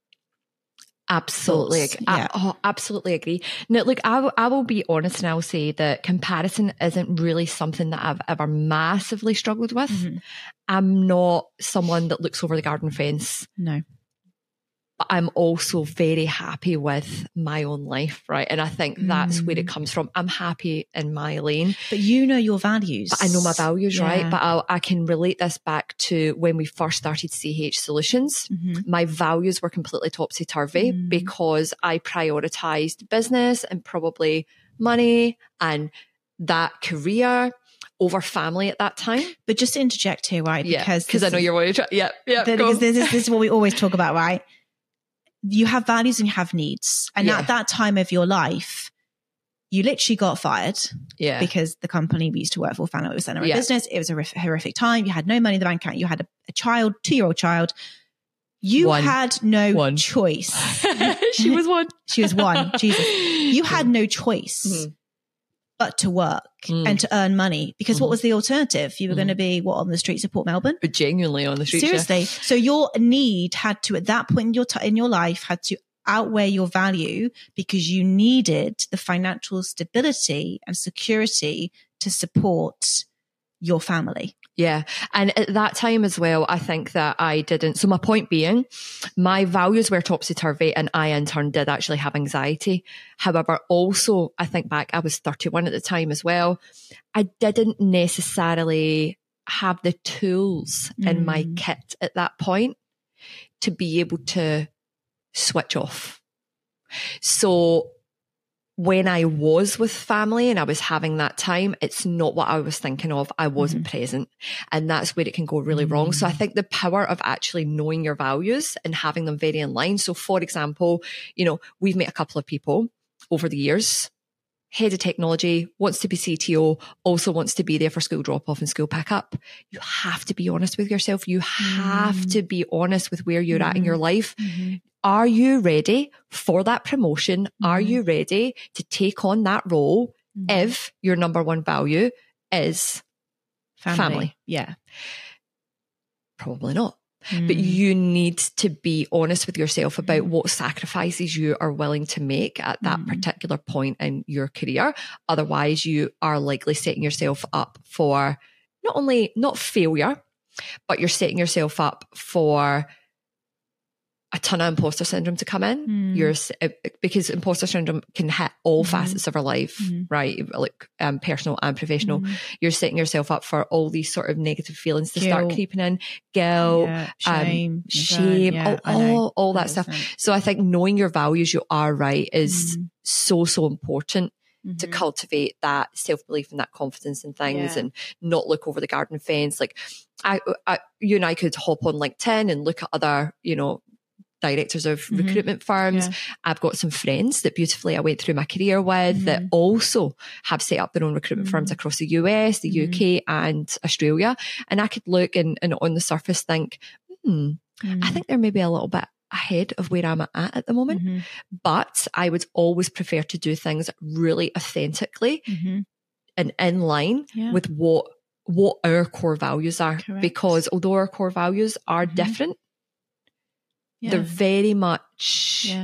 Absolutely. Thoughts? I, Yeah. oh, absolutely agree. No, look, I, w- I will be honest, and I'll say that comparison isn't really something that I've ever massively struggled with. Mm-hmm. I'm not someone that looks over the garden fence. No. But I'm also very happy with my own life, right? And I think that's Mm. where it comes from. I'm happy in my lane. But you know your values. But I know my values, Yeah. right? But I'll, I can relate this back to when we first started C H Solutions. Mm-hmm. My values were completely topsy-turvy Mm. because I prioritized business and probably money and that career over family at that time. But just to interject here, right? Yeah, Because because I know you're wanting to try. Yeah, yeah. the, go because on. this is, this is what we always talk about, right? You have values and you have needs. And Yeah. at that time of your life, you literally got fired Yeah. because the company we used to work for found out it was selling our Yeah. business. It was a horrific, horrific time. You had no money in the bank account. You had a, a child, two-year-old child. You One. had no One. choice. She was one. She was one. Jesus. You had no choice Mhm. but to work Mm. and to earn money, because Mhm. what was the alternative? You were Mm. going to be what, on the streets of Port Melbourne? But genuinely on the streets. yeah. Seriously. So your need had to, at that point in your t- in your life, had to outweigh your value, because you needed the financial stability and security to support your family. Yeah. And at that time as well, I think that I didn't. So my point being, my values were topsy-turvy, and I in turn did actually have anxiety. However, also, I think back, I was thirty-one at the time as well. I didn't necessarily have the tools in my Mm. kit at that point to be able to switch off. So when I was with family and I was having that time, it's not what I was thinking of. I wasn't Mm-hmm. present. And that's where it can go really Mm-hmm. wrong. So I think the power of actually knowing your values and having them very in line. So for example, you know, we've met a couple of people over the years. Head of technology, wants to be C T O, also wants to be there for school drop off and school pick up. You have to be honest with yourself. You have Mm. to be honest with where you're at in Mm. your life. Mm-hmm. Are you ready for that promotion? Are Mhm. you ready to take on that role Mm-hmm. if your number one value is family. family? Yeah. Probably not. Mm. But you need to be honest with yourself about Mhm. what sacrifices you are willing to make at that Mhm. particular point in your career. Otherwise, you are likely setting yourself up for not only not failure, but you're setting yourself up for a ton of imposter syndrome to come in. Mm. You're s- uh, because imposter syndrome can hit all Mhm. facets of our life, Mhm. right? Like um, personal and professional. Mm. You're setting yourself up for all these sort of negative feelings to start Guilt. creeping in. Guilt, Yeah. um, Shame. shame, yeah, all, I know. all, all that stuff. one hundred percent. So I think knowing your values, you are right, is Mm. so, so important to Mhm. cultivate that self-belief and that confidence in things, Yeah. and not look over the garden fence. Like I, I, you and I could hop on LinkedIn and look at other, you know, directors of Mhm. recruitment firms. Yeah. I've got some friends that beautifully I went through my career with that Mhm. also have set up their own recruitment Mhm. firms across the U S, the Mhm. U K and Australia. And I could look and, and on the surface think, mm, Mm. I think they're maybe a little bit ahead of where I'm at at the moment, Mm-hmm. but I would always prefer to do things really authentically Mm-hmm. and in line Yeah. with what what our core values are. Correct. Because although our core values are Mm-hmm. different, Yeah. they're very much Yeah.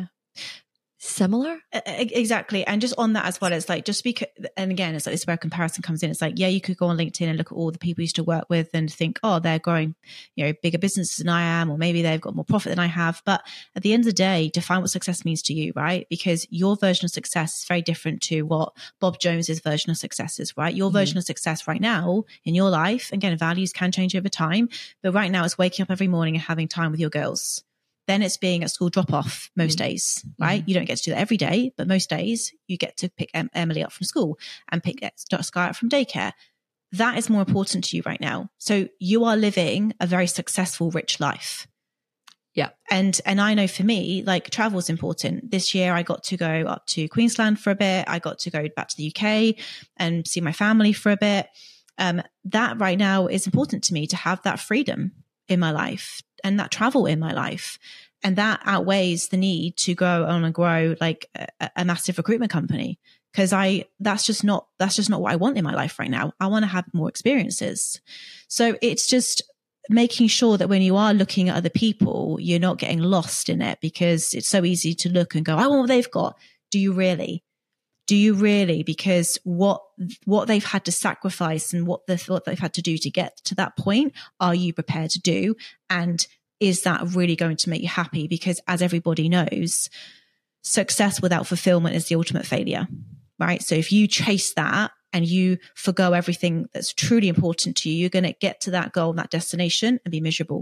similar. E- Exactly. And just on that as well, it's like, just because, and again, it's like this is where comparison comes in. It's like, yeah, you could go on LinkedIn and look at all the people you used to work with and think, oh, they're growing, you know, bigger businesses than I am, or maybe they've got more profit than I have. But at the end of the day, define what success means to you, right? Because your version of success is very different to what Bob Jones's version of success is, right? Your Mhm. version of success right now in your life, again, values can change over time, but right now it's waking up every morning and having time with your girls. Then it's being at school drop off most Mm. days, right? Mhm. You don't get to do that every day, but most days you get to pick em- Emily up from school and pick Sky up from daycare. That is more important to you right now. So you are living a very successful, rich life. Yeah. And, and I know for me, like, travel is important. This year I got to go up to Queensland for a bit. I got to go back to the U K and see my family for a bit. Um, that right now is important to me, to have that freedom in my life and that travel in my life. And that outweighs the need to go on and grow like a, a massive recruitment company. Cause I, that's just not, that's just not what I want in my life right now. I want to have more experiences. So it's just making sure that when you are looking at other people, you're not getting lost in it, because it's so easy to look and go, I want what they've got. Do you really? Do you really? Because what what they've had to sacrifice and what, the, what they've had to do to get to that point, are you prepared to do? And is that really going to make you happy? Because as everybody knows, success without fulfillment is the ultimate failure, right? So if you chase that and you forgo everything that's truly important to you, you're going to get to that goal, that destination, and be miserable.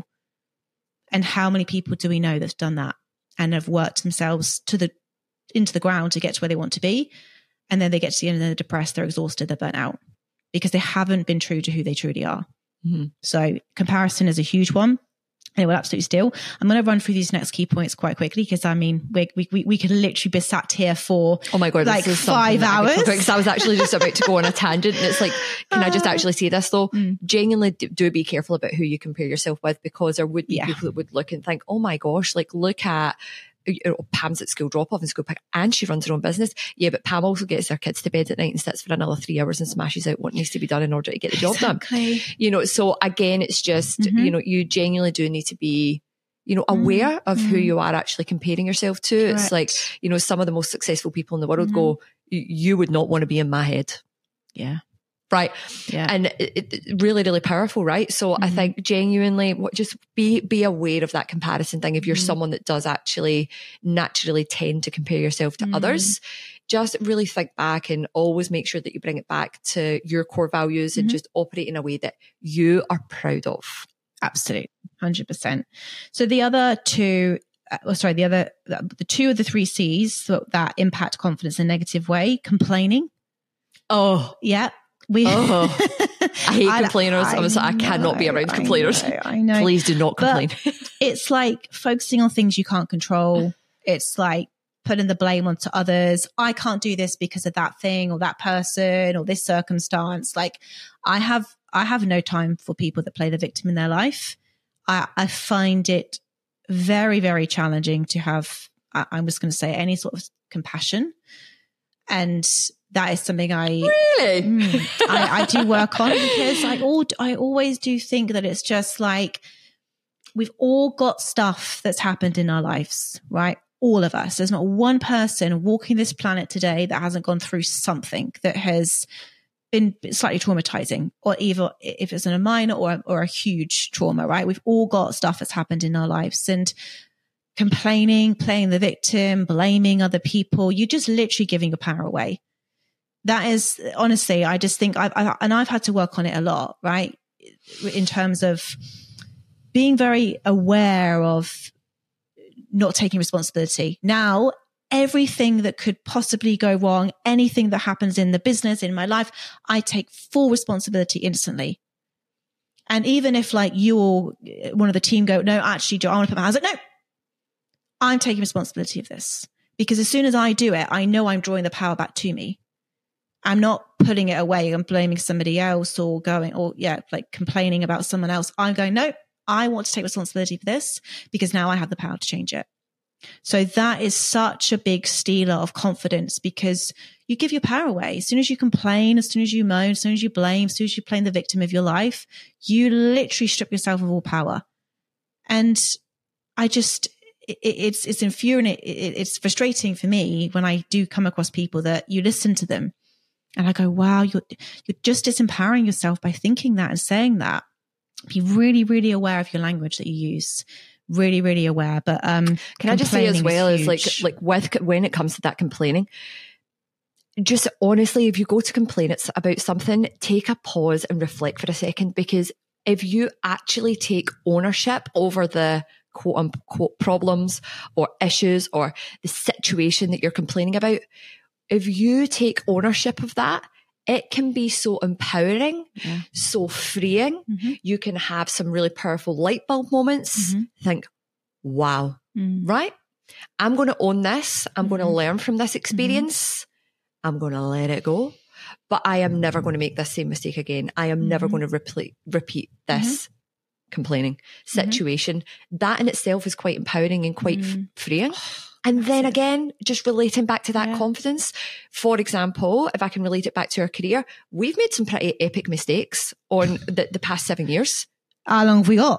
And how many people do we know that's done that and have worked themselves to the into the ground to get to where they want to be? And then they get to the end and they're depressed, they're exhausted, they're burnt out because they haven't been true to who they truly are. Mm-hmm. So comparison is a huge one. And it will absolutely still. I'm going to run through these next key points quite quickly, because I mean, we we we, we could literally be sat here for oh my god, like this is five hours. Because I was actually just about to go on a tangent, and it's like, can I just actually say this though? Mm. Genuinely, do be careful about who you compare yourself with, because there would be Yeah. people that would look and think, oh my gosh, like look at, you know, Pam's at school drop off and school pick, and she runs her own business. Yeah, but Pam also gets her kids to bed at night and sits for another three hours and smashes out what needs to be done in order to get the job Exactly. done. You know, so again, it's just, Mm-hmm. you know, you genuinely do need to be, you know, aware of Mm-hmm. who you are actually comparing yourself to. Correct. It's like, you know, some of the most successful people in the world Mm-hmm. go, you would not want to be in my head. Yeah. Right. Yeah. And it, it really, really powerful. Right. So Mm-hmm. I think genuinely what, just be, be aware of that comparison thing. If you're Mm-hmm. someone that does actually naturally tend to compare yourself to Mm-hmm. others, just really think back and always make sure that you bring it back to your core values and Mm-hmm. just operate in a way that you are proud of. Absolutely. one hundred percent. So the other two, uh, oh, sorry, the other, the two of the three C's that, that impact confidence in a negative way: complaining. Oh, Yeah. We, Oh. I hate I- complainers. I I'm so, I cannot be know, around I complainers. know, I know. Please do not But- complain. It's like focusing on things you can't control. It's like putting the blame onto others. I can't do this because of that thing or that person or this circumstance. Like I have, I have no time for people that play the victim in their life. I, I find it very, very challenging to have, I, I'm just going to say, any sort of compassion. And that is something I, Really? Mm, I, I do work on, because I all I always do think that it's just like we've all got stuff that's happened in our lives, right? All of us. There's not one person walking this planet today that hasn't gone through something that has been slightly traumatizing, or either if it's in a minor or or a huge trauma, right? We've all got stuff that's happened in our lives, and complaining, playing the victim, blaming other people, you're just literally giving your power away. That is, honestly, I just think I've, I, and I've had to work on it a lot, right? In terms of being very aware of not taking responsibility. Now, everything that could possibly go wrong, anything that happens in the business, in my life, I take full responsibility instantly. And even if like you or one of the team go, no, actually, Joe, I want to put my hands up. No, I'm taking responsibility of this, because as soon as I do it, I know I'm drawing the power back to me. I'm not putting it away and blaming somebody else or going, or yeah, like complaining about someone else. I'm going, no, I want to take responsibility for this because now I have the power to change it. So that is such a big stealer of confidence because you give your power away. As soon as you complain, as soon as you moan, as soon as you blame, as soon as you play the victim of your life, you literally strip yourself of all power. And I just, it, it's, it's infuriating. It, it's frustrating for me when I do come across people that you listen to them and I go, wow, you're, you're just disempowering yourself by thinking that and saying that. Be really, really aware of your language that you use. Really, really aware. But um, can I just say as well as like, like with when it comes to that complaining, just honestly, if you go to complain it's about something, take a pause and reflect for a second, because if you actually take ownership over the quote unquote problems or issues or the situation that you're complaining about, if you take ownership of that, it can be so empowering, yeah. so freeing. Mm-hmm. You can have some really powerful light bulb moments. Mm-hmm. Think, wow, mm-hmm. right? I'm going to own this. I'm mm-hmm. going to learn from this experience. Mm-hmm. I'm going to let it go. But I am never going to make this same mistake again. I am mm-hmm. never going to repeat, repeat this mm-hmm. complaining situation. Mm-hmm. That in itself is quite empowering and quite mm-hmm. freeing. And then again, just relating back to that yeah. confidence. For example, if I can relate it back to our career, we've made some pretty epic mistakes on the, the past seven years. How long have we got?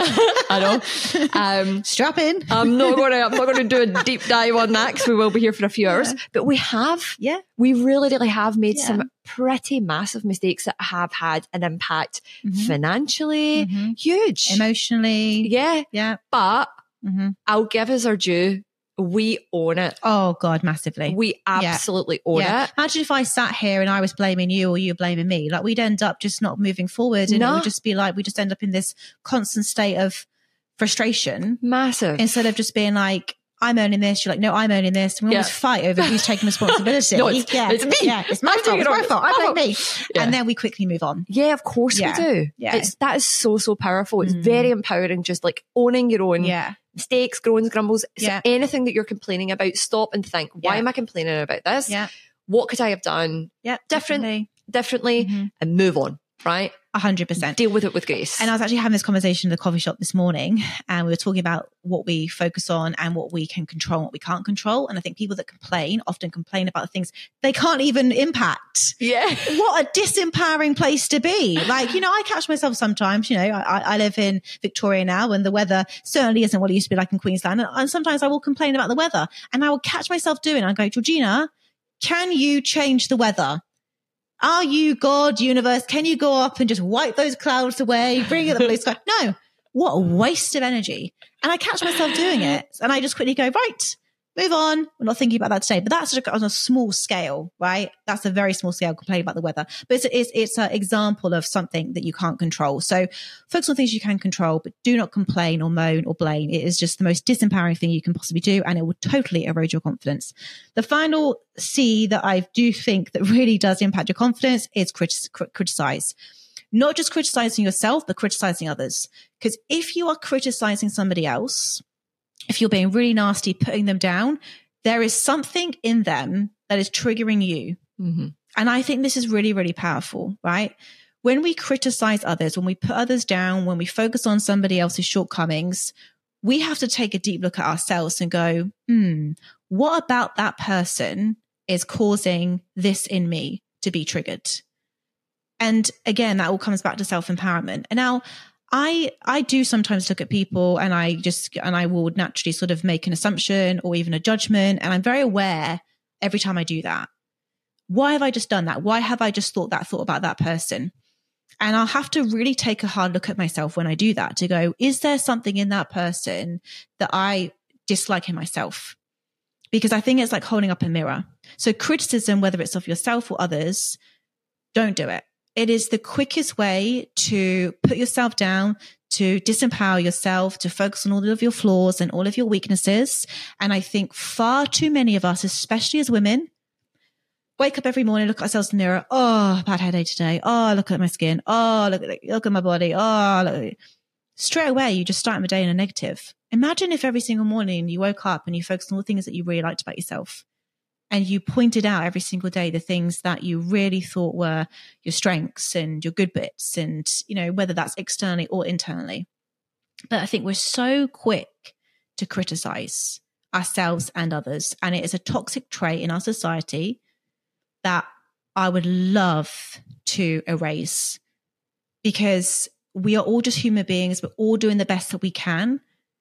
I know. Um, Strap in. I'm not going to, I'm not going to do a deep dive on that because we will be here for a few hours, yeah. but we have, yeah, we really, really have made yeah. some pretty massive mistakes that have had an impact mm-hmm. financially, mm-hmm. huge. Emotionally. Yeah. Yeah. But mm-hmm. I'll give us our due. We own it. Oh God, massively. We absolutely yeah. own yeah. it. Imagine if I sat here and I was blaming you or you were blaming me. Like we'd end up just not moving forward and no. it would just be like, we just end up in this constant state of frustration. Massive. Instead of just being like, I'm owning this. You're like, no, I'm owning this. And we yeah. always fight over who's taking responsibility. no, it's, yeah. it's me. Yeah, it's my fault. It's my fault. I blame me. Yeah. And then we quickly move on. Yeah, of course yeah. we do. Yeah. It's, that is so, so powerful. It's mm. very empowering, just like owning your own yeah. mistakes, groans, grumbles. So yeah. anything that you're complaining about, stop and think, why yeah. am I complaining about this? Yeah. What could I have done yeah, different, definitely, differently mm-hmm. and move on, right? A hundred percent. Deal with it with grace. And I was actually having this conversation in the coffee shop this morning and we were talking about what we focus on and what we can control and what we can't control. And I think people that complain often complain about the things they can't even impact. Yeah. What a disempowering place to be. Like, you know, I catch myself sometimes, you know, I, I live in Victoria now and the weather certainly isn't what it used to be like in Queensland. And sometimes I will complain about the weather and I will catch myself doing it. I go, Georgina, can you change the weather? Are you God, universe? Can you go up and just wipe those clouds away, bring it the blue sky? No. What a waste of energy. And I catch myself doing it. And I just quickly go, right, move on. We're not thinking about that today. But that's on a small scale, right? That's a very small scale, complaining about the weather. But it's, it's, it's an example of something that you can't control. So focus on things you can control, but do not complain or moan or blame. It is just the most disempowering thing you can possibly do. And it will totally erode your confidence. The final C that I do think that really does impact your confidence is crit- criticize. Not just criticizing yourself, but criticizing others. Because if you are criticizing somebody else, if you're being really nasty, putting them down, there is something in them that is triggering you. Mm-hmm. And I think this is really, really powerful, right? When we criticize others, when we put others down, when we focus on somebody else's shortcomings, we have to take a deep look at ourselves and go, hmm, what about that person is causing this in me to be triggered? And again, that all comes back to self-empowerment. And now, I, I do sometimes look at people and I just, and I will naturally sort of make an assumption or even a judgment. And I'm very aware every time I do that. Why have I just done that? Why have I just thought that thought about that person? And I'll have to really take a hard look at myself when I do that to go, is there something in that person that I dislike in myself? Because I think it's like holding up a mirror. So criticism, whether it's of yourself or others, don't do it. It is the quickest way to put yourself down, to disempower yourself, to focus on all of your flaws and all of your weaknesses. And I think far too many of us, especially as women, wake up every morning, look at ourselves in the mirror. Oh, bad headache today. Oh, look at my skin. Oh, look at, look at my body. Oh, look. Straight away, you just start the day in a negative. Imagine if every single morning you woke up and you focused on all the things that you really liked about yourself. And you pointed out every single day the things that you really thought were your strengths and your good bits and, you know, whether that's externally or internally. But I think we're so quick to criticize ourselves and others. And it is a toxic trait in our society that I would love to erase, because we are all just human beings. We're all doing the best that we can.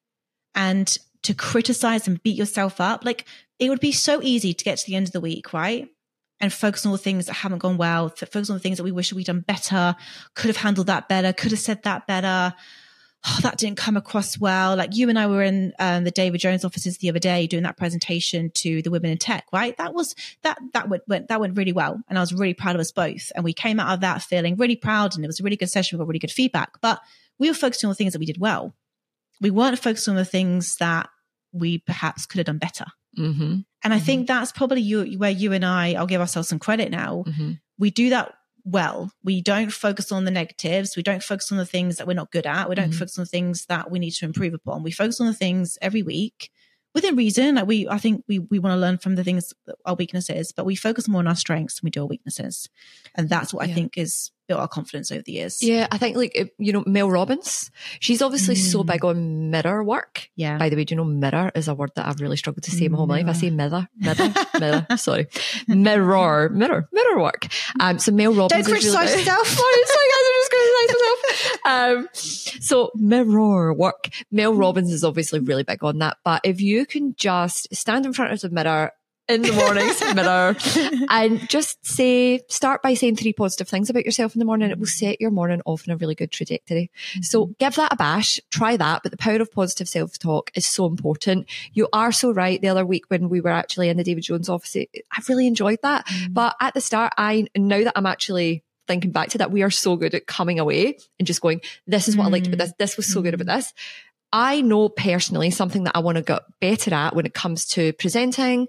And to criticize and beat yourself up, like, it would be so easy to get to the end of the week, right? And focus on all the things that haven't gone well, focus on the things that we wish we'd done better, could have handled that better, could have said that better. Oh, that didn't come across well. Like, you and I were in um, the David Jones offices the other day doing that presentation to the women in tech, right? That was, that, that went, went, that went really well. And I was really proud of us both. And we came out of that feeling really proud, and it was a really good session. We got really good feedback, but we were focusing on the things that we did well. We weren't focusing on the things that we perhaps could have done better. Mm-hmm. And I mm-hmm. think that's probably you, where you and I, I'll give ourselves some credit now. Mm-hmm. We do that well. We don't focus on the negatives. We don't focus on the things that we're not good at. We don't mm-hmm. focus on the things that we need to improve upon. We focus on the things every week within reason. Like we, I think we, we want to learn from the things that our weaknesses, but we focus more on our strengths than we do our weaknesses. And that's what yeah. I think is built our confidence over the years. Yeah, I think, like, you know, Mel Robbins, she's obviously mm. so big on mirror work. Yeah. By the way, do you know mirror is a word that I've really struggled to say my whole life? I say mirror, mirror, mirror, sorry. Mirror, mirror, mirror work. Um, so Mel Robbins Don't criticize really, yourself. Sorry, sorry guys, I'm just criticize myself. Um, so mirror work. Mel Robbins is obviously really big on that. But if you can just stand in front of the mirror in the mornings, mirror, and just say, start by saying three positive things about yourself in the morning. It will set your morning off in a really good trajectory. Mm-hmm. So give that a bash, try that. But the power of positive self-talk is so important. You are so right. The other week when we were actually in the David Jones office, I really enjoyed that. Mm-hmm. But at the start, I, now that I'm actually thinking back to that, we are so good at coming away and just going, this is what mm-hmm. I liked about this. This was so good about this. I know personally something that I want to get better at when it comes to presenting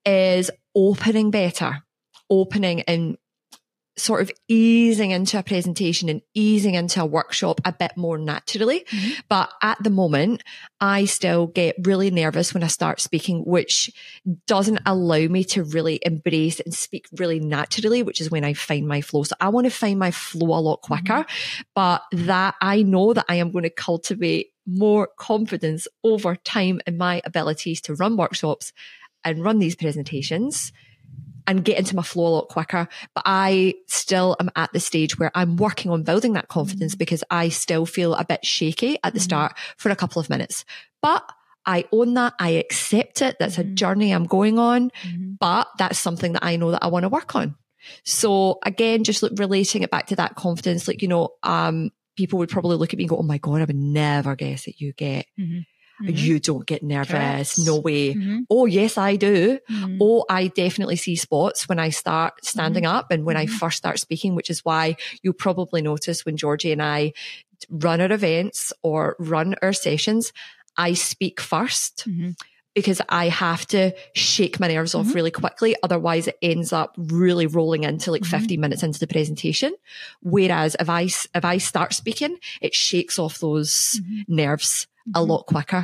is opening better, opening and sort of easing into a presentation and easing into a workshop a bit more naturally. Mm-hmm. But at the moment, I still get really nervous when I start speaking, which doesn't allow me to really embrace and speak really naturally, which is when I find my flow. So I want to find my flow a lot quicker, mm-hmm. but that I know that I am going to cultivate more confidence over time in my abilities to run workshops and run these presentations and get into my flow a lot quicker. But I still am at the stage where I'm working on building that confidence mm-hmm. because I still feel a bit shaky at the mm-hmm. start for a couple of minutes. But I own that. I accept it. That's mm-hmm. a journey I'm going on. Mm-hmm. But that's something that I know that I want to work on. So again, just like relating it back to that confidence, like, you know, um, people would probably look at me and go, oh my God, I would never guess that you get, mm-hmm. Mm-hmm. you don't get nervous. Correct. No way. Mm-hmm. Oh, yes, I do. Mm-hmm. Oh, I definitely see spots when I start standing mm-hmm. up and when mm-hmm. I first start speaking, which is why you'll probably notice when Georgie and I run our events or run our sessions, I speak first. Mm-hmm. Because I have to shake my nerves off mm-hmm. really quickly. Otherwise it ends up really rolling into like mm-hmm. fifteen minutes into the presentation. Whereas if I, if I start speaking, it shakes off those mm-hmm. nerves mm-hmm. a lot quicker.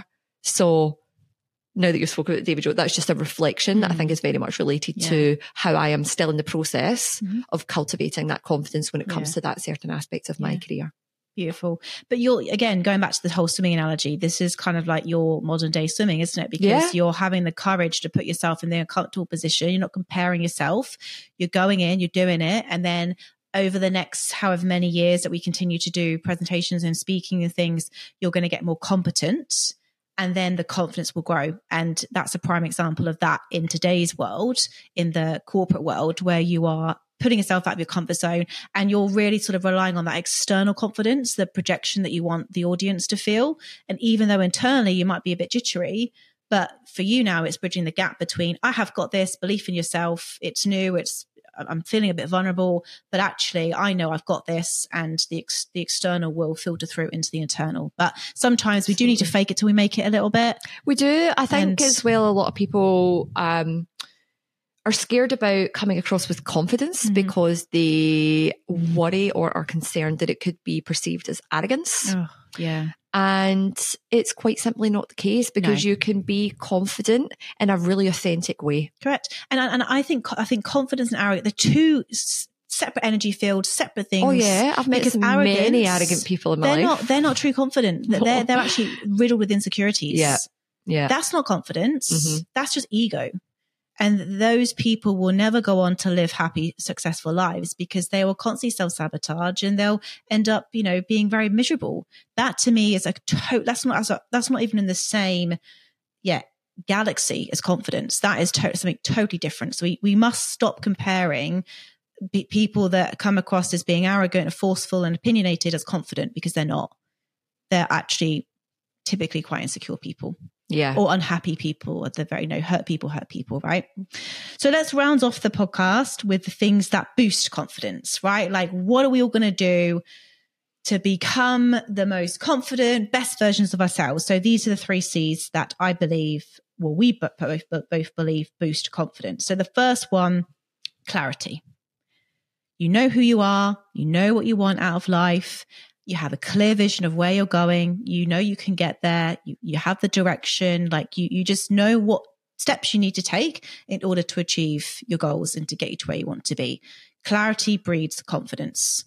So now that you've spoken about David Jones, that's just a reflection mm-hmm. that I think is very much related yeah. to how I am still in the process mm-hmm. of cultivating that confidence when it comes yeah. to that certain aspect of yeah. my career. Beautiful. But you're, again, going back to the whole swimming analogy, this is kind of like your modern day swimming, isn't it? Because yeah. you're having the courage to put yourself in the uncomfortable position. You're not comparing yourself. You're going in, you're doing it. And then over the next however many years that we continue to do presentations and speaking and things, you're going to get more competent. And then the confidence will grow. And that's a prime example of that in today's world, in the corporate world, where you are putting yourself out of your comfort zone and you're really sort of relying on that external confidence, the projection that you want the audience to feel. And even though internally you might be a bit jittery, but for you now, it's bridging the gap between, I have got this belief in yourself. It's new. It's, I'm feeling a bit vulnerable, but actually I know I've got this, and the ex- the external will filter through into the internal. But sometimes we do need to fake it till we make it a little bit. We do. I think and, as well, a lot of people, um, are scared about coming across with confidence mm-hmm. because they worry or are concerned that it could be perceived as arrogance. Oh, yeah. And it's quite simply not the case, because no. you can be confident in a really authentic way. Correct. And and I think I think confidence and arrogance, they're two s- separate energy fields, separate things. Oh yeah, I've met some many arrogant people in my they're life. Not, they're not true confident. No. They're, they're actually riddled with insecurities. Yeah, yeah. That's not confidence. Mm-hmm. That's just ego. And those people will never go on to live happy, successful lives because they will constantly self-sabotage and they'll end up, you know, being very miserable. That to me is a total, that's not, that's not even in the same, yeah, galaxy as confidence. That is to- something totally different. So we, we must stop comparing be- people that come across as being arrogant and forceful and opinionated as confident, because they're not. They're actually typically quite insecure people. Yeah. Or unhappy people, at the very, you know, hurt people, hurt people, right? So let's round off the podcast with the things that boost confidence, right? Like, what are we all going to do to become the most confident, best versions of ourselves? So these are the three C's that I believe, well, we both, both believe boost confidence. So the first one, clarity. You know who you are. You know what you want out of life. You have a clear vision of where you're going. You know you can get there. You, you have the direction. Like you, you just know what steps you need to take in order to achieve your goals and to get you to where you want to be. Clarity breeds confidence.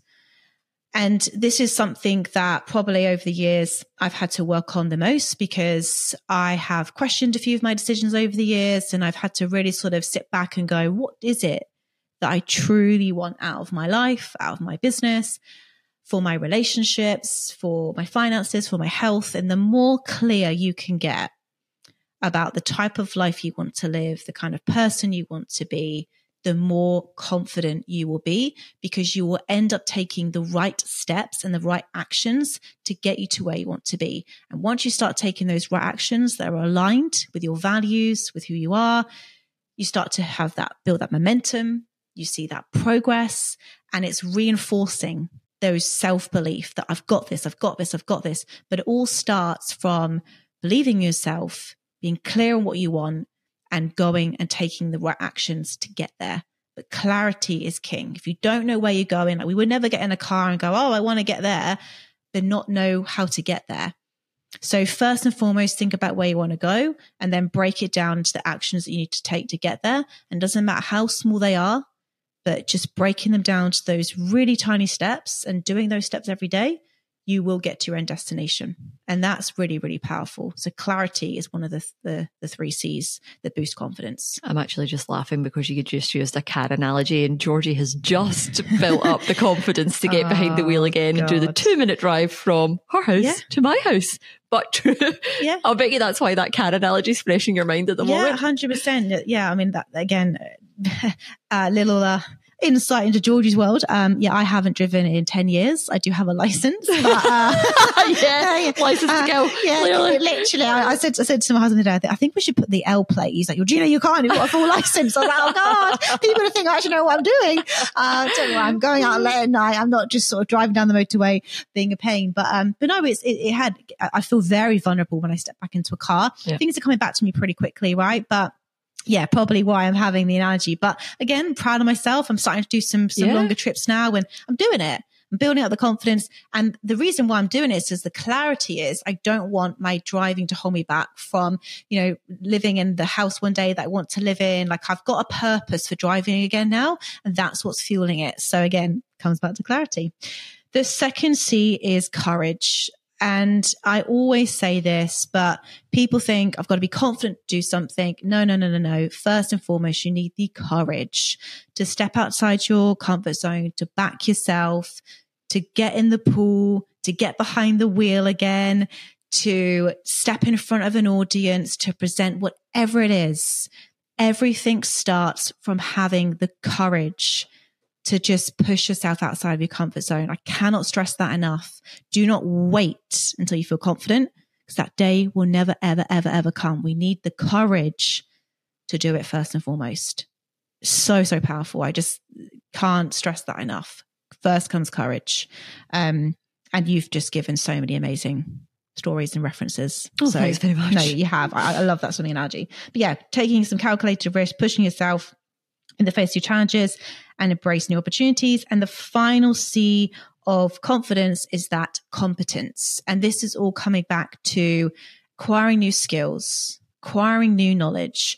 And this is something that probably over the years I've had to work on the most, because I have questioned a few of my decisions over the years, and I've had to really sort of sit back and go, what is it that I truly want out of my life, out of my business, for my relationships, for my finances, for my health? And the more clear you can get about the type of life you want to live, the kind of person you want to be, the more confident you will be, because you will end up taking the right steps and the right actions to get you to where you want to be. And once you start taking those right actions that are aligned with your values, with who you are, you start to have that, build that momentum, you see that progress, and it's reinforcing those self-belief that I've got this, I've got this, I've got this. But it all starts from believing in yourself, being clear on what you want, and going and taking the right actions to get there. But clarity is king. If you don't know where you're going, like we would never get in a car and go, oh, I want to get there, but not know how to get there. So first and foremost, think about where you want to go, and then break it down into the actions that you need to take to get there. And it doesn't matter how small they are, but just breaking them down to those really tiny steps and doing those steps every day, you will get to your end destination. And that's really, really powerful. So clarity is one of the, the, the three C's that boost confidence. I'm actually just laughing because you just used a car analogy, and Georgie has just built up the confidence to get oh, behind the wheel again God. and do the two minute drive from her house yeah. to my house. But yeah. I'll bet you that's why that car analogy is fresh in your mind at the yeah, moment. Yeah, one hundred percent. Yeah, I mean, that again, a little uh, insight into Georgie's world. Um, yeah, I haven't driven in ten years. I do have a license. But, uh, yeah, yeah, license uh, to go. Yeah, clearly. literally. I, I said I said to my husband today, I think we should put the L plate. He's like, Georgina, you can't. You've got a full license. I was like, oh God, people think I actually know what I'm doing. Uh, don't worry, I'm going out late at night. I'm not just sort of driving down the motorway being a pain. But um, but no, it's it, it had. I feel very vulnerable when I step back into a car. Yeah. Things are coming back to me pretty quickly, right? But yeah, probably why I'm having the analogy. But again, I'm proud of myself. I'm starting to do some some yeah. longer trips now, and I'm doing it. I'm building up the confidence. And the reason why I'm doing it is because the clarity is I don't want my driving to hold me back from, you know, living in the house one day that I want to live in. Like I've got a purpose for driving again now, and that's what's fueling it. So again, comes back to clarity. The second C is courage. And I always say this, but people think I've got to be confident to do something. No, no, no, no, no. First and foremost, you need the courage to step outside your comfort zone, to back yourself, to get in the pool, to get behind the wheel again, to step in front of an audience, to present whatever it is. Everything starts from having the courage to just push yourself outside of your comfort zone. I cannot stress that enough. Do not wait until you feel confident, because that day will never, ever, ever, ever come. We need the courage to do it first and foremost. So, so powerful. I just can't stress that enough. First comes courage. Um, and you've just given so many amazing stories and references. Oh, so, thanks very much. No, you have. I, I love that sort of analogy. But yeah, taking some calculated risk, pushing yourself in the face of your challenges, and embrace new opportunities. And the final C of confidence is that competence. And this is all coming back to acquiring new skills, acquiring new knowledge,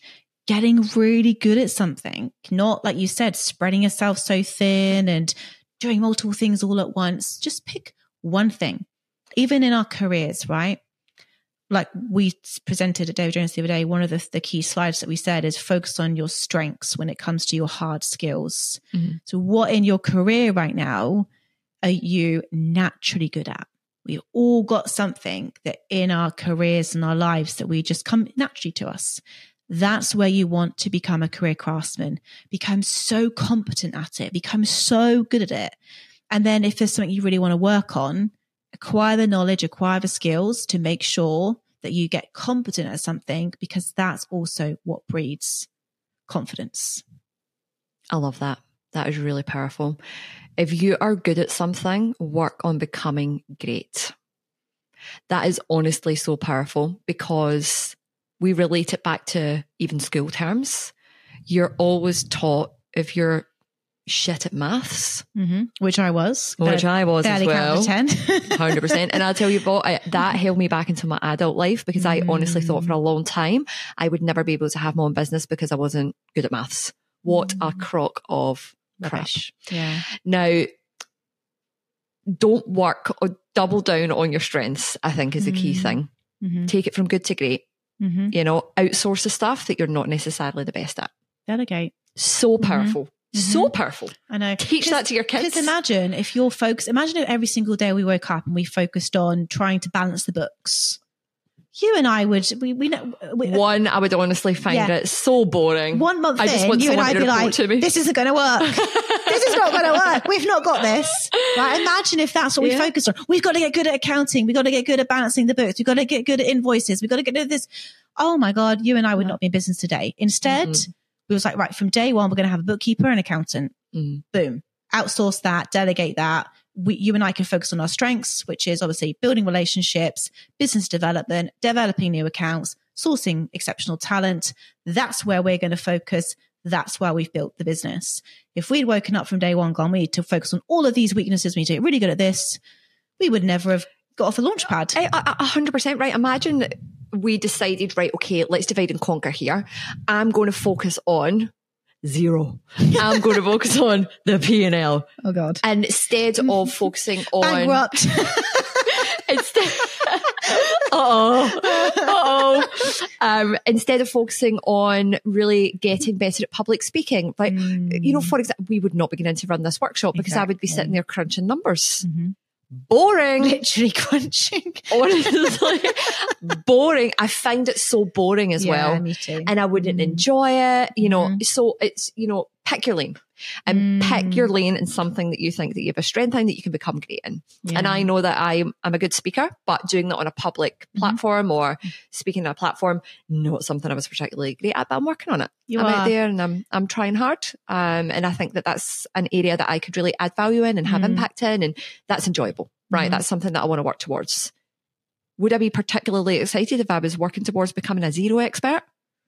getting really good at something, not like you said, spreading yourself so thin and doing multiple things all at once. Just pick one thing, even in our careers, right? Like we presented at David Jones the other day, one of the, the key slides that we said is focus on your strengths when it comes to your hard skills. Mm-hmm. So what in your career right now are you naturally good at? We've all got something that in our careers and our lives that we just come naturally to us. That's where you want to become a career craftsman, become so competent at it, become so good at it. And then if there's something you really want to work on, acquire the knowledge, acquire the skills to make sure that you get competent at something, because that's also what breeds confidence. I love that. That is really powerful. If you are good at something, work on becoming great. That is honestly so powerful, because we relate it back to even school terms. You're always taught, if you're shit at maths, mm-hmm. which I was, which I was as well, one hundred percent. And I'll tell you what, I, that held me back into my adult life, because I mm. honestly thought for a long time I would never be able to have my own business because I wasn't good at maths. What mm. a crock of Rubbish. crap. Yeah. Now, don't work or double down on your strengths, I think is the key mm. thing. Mm-hmm. Take it from good to great. Mm-hmm. You know, outsource the stuff that you're not necessarily the best at. Delegate. So powerful. Mm-hmm. So powerful. I know. Teach that to your kids. Because imagine if you're focused, imagine if every single day we woke up and we focused on trying to balance the books. You and I would, we, we know. We, One, I would honestly find yeah. it so boring. One month I just in, want you and someone I'd to be like, to me. this isn't going to work. This is not going to work. We've not got this. Right? Imagine if that's what yeah. we focused on. We've got to get good at accounting. We've got to get good at balancing the books. We've got to get good at invoices. We've got to get good at this. Oh my God, you and I would no. not be in business today. Instead, mm-hmm. we was like, right, from day one, we're going to have a bookkeeper and accountant. Mm. Boom. Outsource that, delegate that. We, you and I can focus on our strengths, which is obviously building relationships, business development, developing new accounts, sourcing exceptional talent. That's where we're going to focus. That's why we've built the business. If we'd woken up from day one, gone, we need to focus on all of these weaknesses, we need to get really good at this, we would never have got off the launch pad. A hundred percent right. Imagine we decided, right, okay, let's divide and conquer here. I'm going to focus on zero. I'm going to focus on the P and L. Oh God. And instead of focusing on bankrupt. instead uh-oh. Uh-oh. Um, instead of focusing on really getting better at public speaking. Like, mm. you know, for example, we would not be getting to run this workshop because exactly. I would be sitting there crunching numbers. Mm-hmm. Boring. Literally crunching. Honestly, boring. I find it so boring as yeah, well. Me too. And I wouldn't mm. enjoy it, you know. Mm. So it's, you know, pick your lane and mm. pick your lane in something that you think that you have a strength in that you can become great in. Yeah. And I know that I'm, I'm a good speaker, but doing that on a public mm. platform or speaking on a platform, not something I was particularly great at, but I'm working on it. You I'm are. out there and I'm, I'm trying hard. Um, and I think that that's an area that I could really add value in and have mm. impact in. And that's enjoyable, right? Mm. That's something that I want to work towards. Would I be particularly excited if I was working towards becoming a zero expert?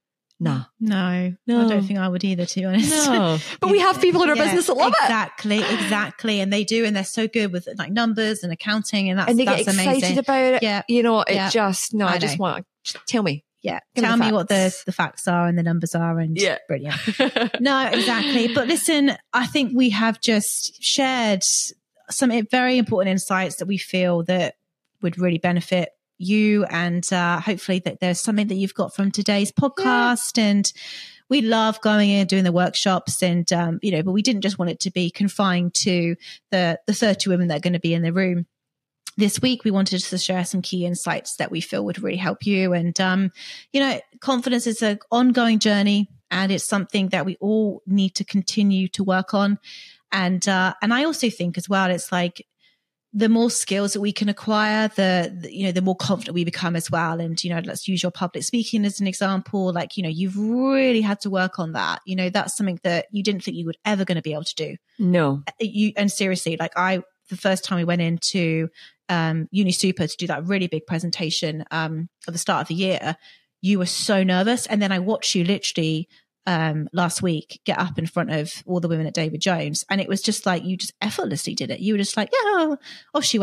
No. No. No. I don't think I would either, to be honest. No. But we have people in our yeah, business that love exactly, it. Exactly, exactly. And they do, and they're so good with like numbers and accounting, and that's And they that's get excited amazing. about it. Yeah. You know, it yeah. just, no, I, I just want, just tell me. Yeah. Give Tell me, me what the, the facts are and the numbers are, and yeah. brilliant. No, exactly. But listen, I think we have just shared some very important insights that we feel that would really benefit you, and uh, hopefully that there's something that you've got from today's podcast. Yeah. And we love going in and doing the workshops, and um, you know, but we didn't just want it to be confined to the the thirty women that are going to be in the room. This week, we wanted to share some key insights that we feel would really help you. And um, you know, confidence is an ongoing journey, and it's something that we all need to continue to work on. And uh, and I also think as well, it's like, the more skills that we can acquire, the, the, you know, the more confident we become as well. And, you know, let's use your public speaking as an example. Like, you know, you've really had to work on that. You know, that's something that you didn't think you were ever going to be able to do. No. You, and seriously, like I, the first time we went into um, UniSuper to do that really big presentation um, at the start of the year, you were so nervous. And then I watched you literally um last week get up in front of all the women at David Jones, and it was just like you just effortlessly did it. You were just like, yeah, off she went.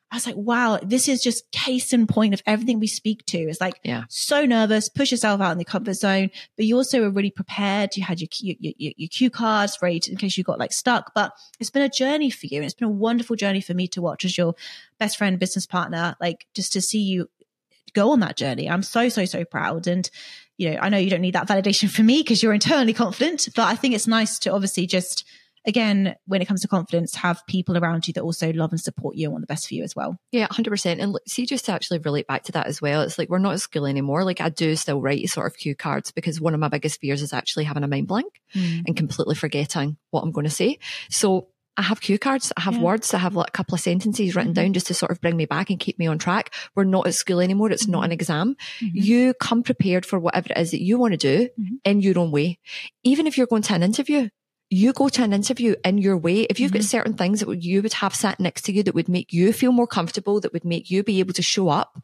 I was like, wow, this is just case in point of everything we speak to. It's like, yeah. so nervous, push yourself out in the comfort zone, but you also were really prepared. You had your, your, your, your cue cards ready to, in case you got like stuck, but it's been a journey for you. And it's been a wonderful journey for me to watch as your best friend, business partner, like just to see you go on that journey. I'm so, so, so proud. And, you know, I know you don't need that validation from me because you're internally confident, but I think it's nice to obviously just, again, when it comes to confidence, have people around you that also love and support you and want the best for you as well. Yeah, one hundred percent. And see, just to actually relate back to that as well, it's like we're not at school anymore. Like I do still write sort of cue cards because one of my biggest fears is actually having a mind blank mm. and completely forgetting what I'm going to say. So I have cue cards, I have yeah. words, I have like a couple of sentences written mm-hmm. down just to sort of bring me back and keep me on track. We're not at school anymore. It's mm-hmm. not an exam. Mm-hmm. You come prepared for whatever it is that you want to do mm-hmm. in your own way. Even if you're going to an interview, you go to an interview in your way. If you've mm-hmm. got certain things that you would have sat next to you that would make you feel more comfortable, that would make you be able to show up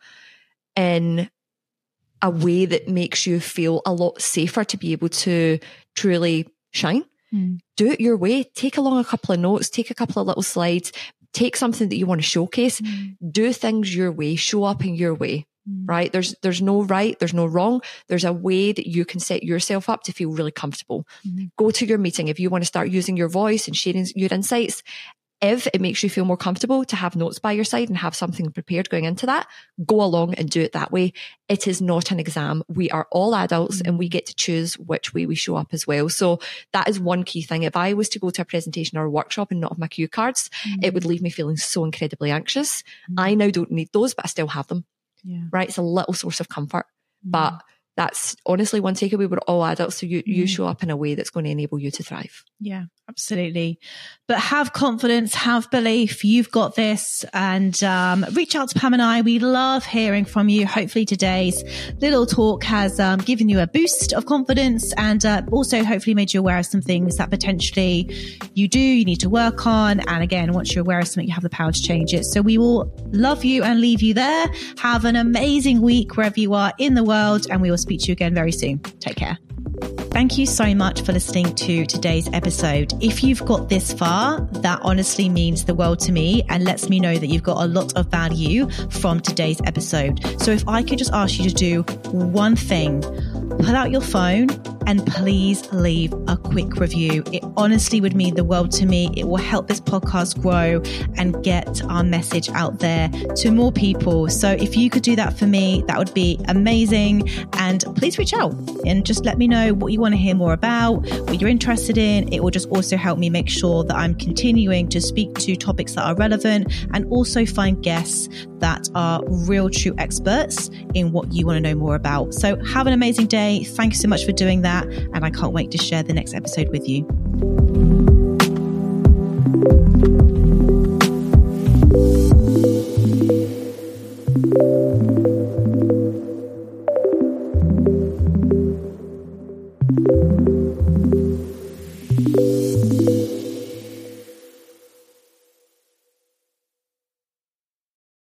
in a way that makes you feel a lot safer to be able to truly shine, mm. do it your way. Take along a couple of notes, take a couple of little slides, take something that you want to showcase, mm. do things your way, show up in your way. Right? There's, there's no right. There's no wrong. There's a way that you can set yourself up to feel really comfortable. Mm-hmm. Go to your meeting. If you want to start using your voice and sharing your insights, if it makes you feel more comfortable to have notes by your side and have something prepared going into that, go along and do it that way. It is not an exam. We are all adults mm-hmm. and we get to choose which way we show up as well. So that is one key thing. If I was to go to a presentation or a workshop and not have my cue cards, mm-hmm. it would leave me feeling so incredibly anxious. Mm-hmm. I now don't need those, but I still have them. Yeah. Right. It's a little source of comfort, mm. but that's honestly one takeaway. We're all adults. So you, mm. you show up in a way that's going to enable you to thrive. Yeah, absolutely. But have confidence, have belief. You've got this, and um, reach out to Pam and I. We love hearing from you. Hopefully today's little talk has um, given you a boost of confidence and uh, also hopefully made you aware of some things that potentially you do, you need to work on. And again, once you're aware of something, you have the power to change it. So we will love you and leave you there. Have an amazing week wherever you are in the world, and we will speak to you again very soon. Take care. Thank you so much for listening to today's episode. If you've got this far, that honestly means the world to me and lets me know that you've got a lot of value from today's episode. So if I could just ask you to do one thing, pull out your phone and please leave a quick review. It honestly would mean the world to me. It will help this podcast grow and get our message out there to more people. So if you could do that for me, that would be amazing. And please reach out and just let me know what you want to hear more about, what you're interested in. It will just also help me make sure that I'm continuing to speak to topics that are relevant and also find guests that are real true experts in what you want to know more about. So have an amazing day. Thank you so much for doing that. And I can't wait to share the next episode with you.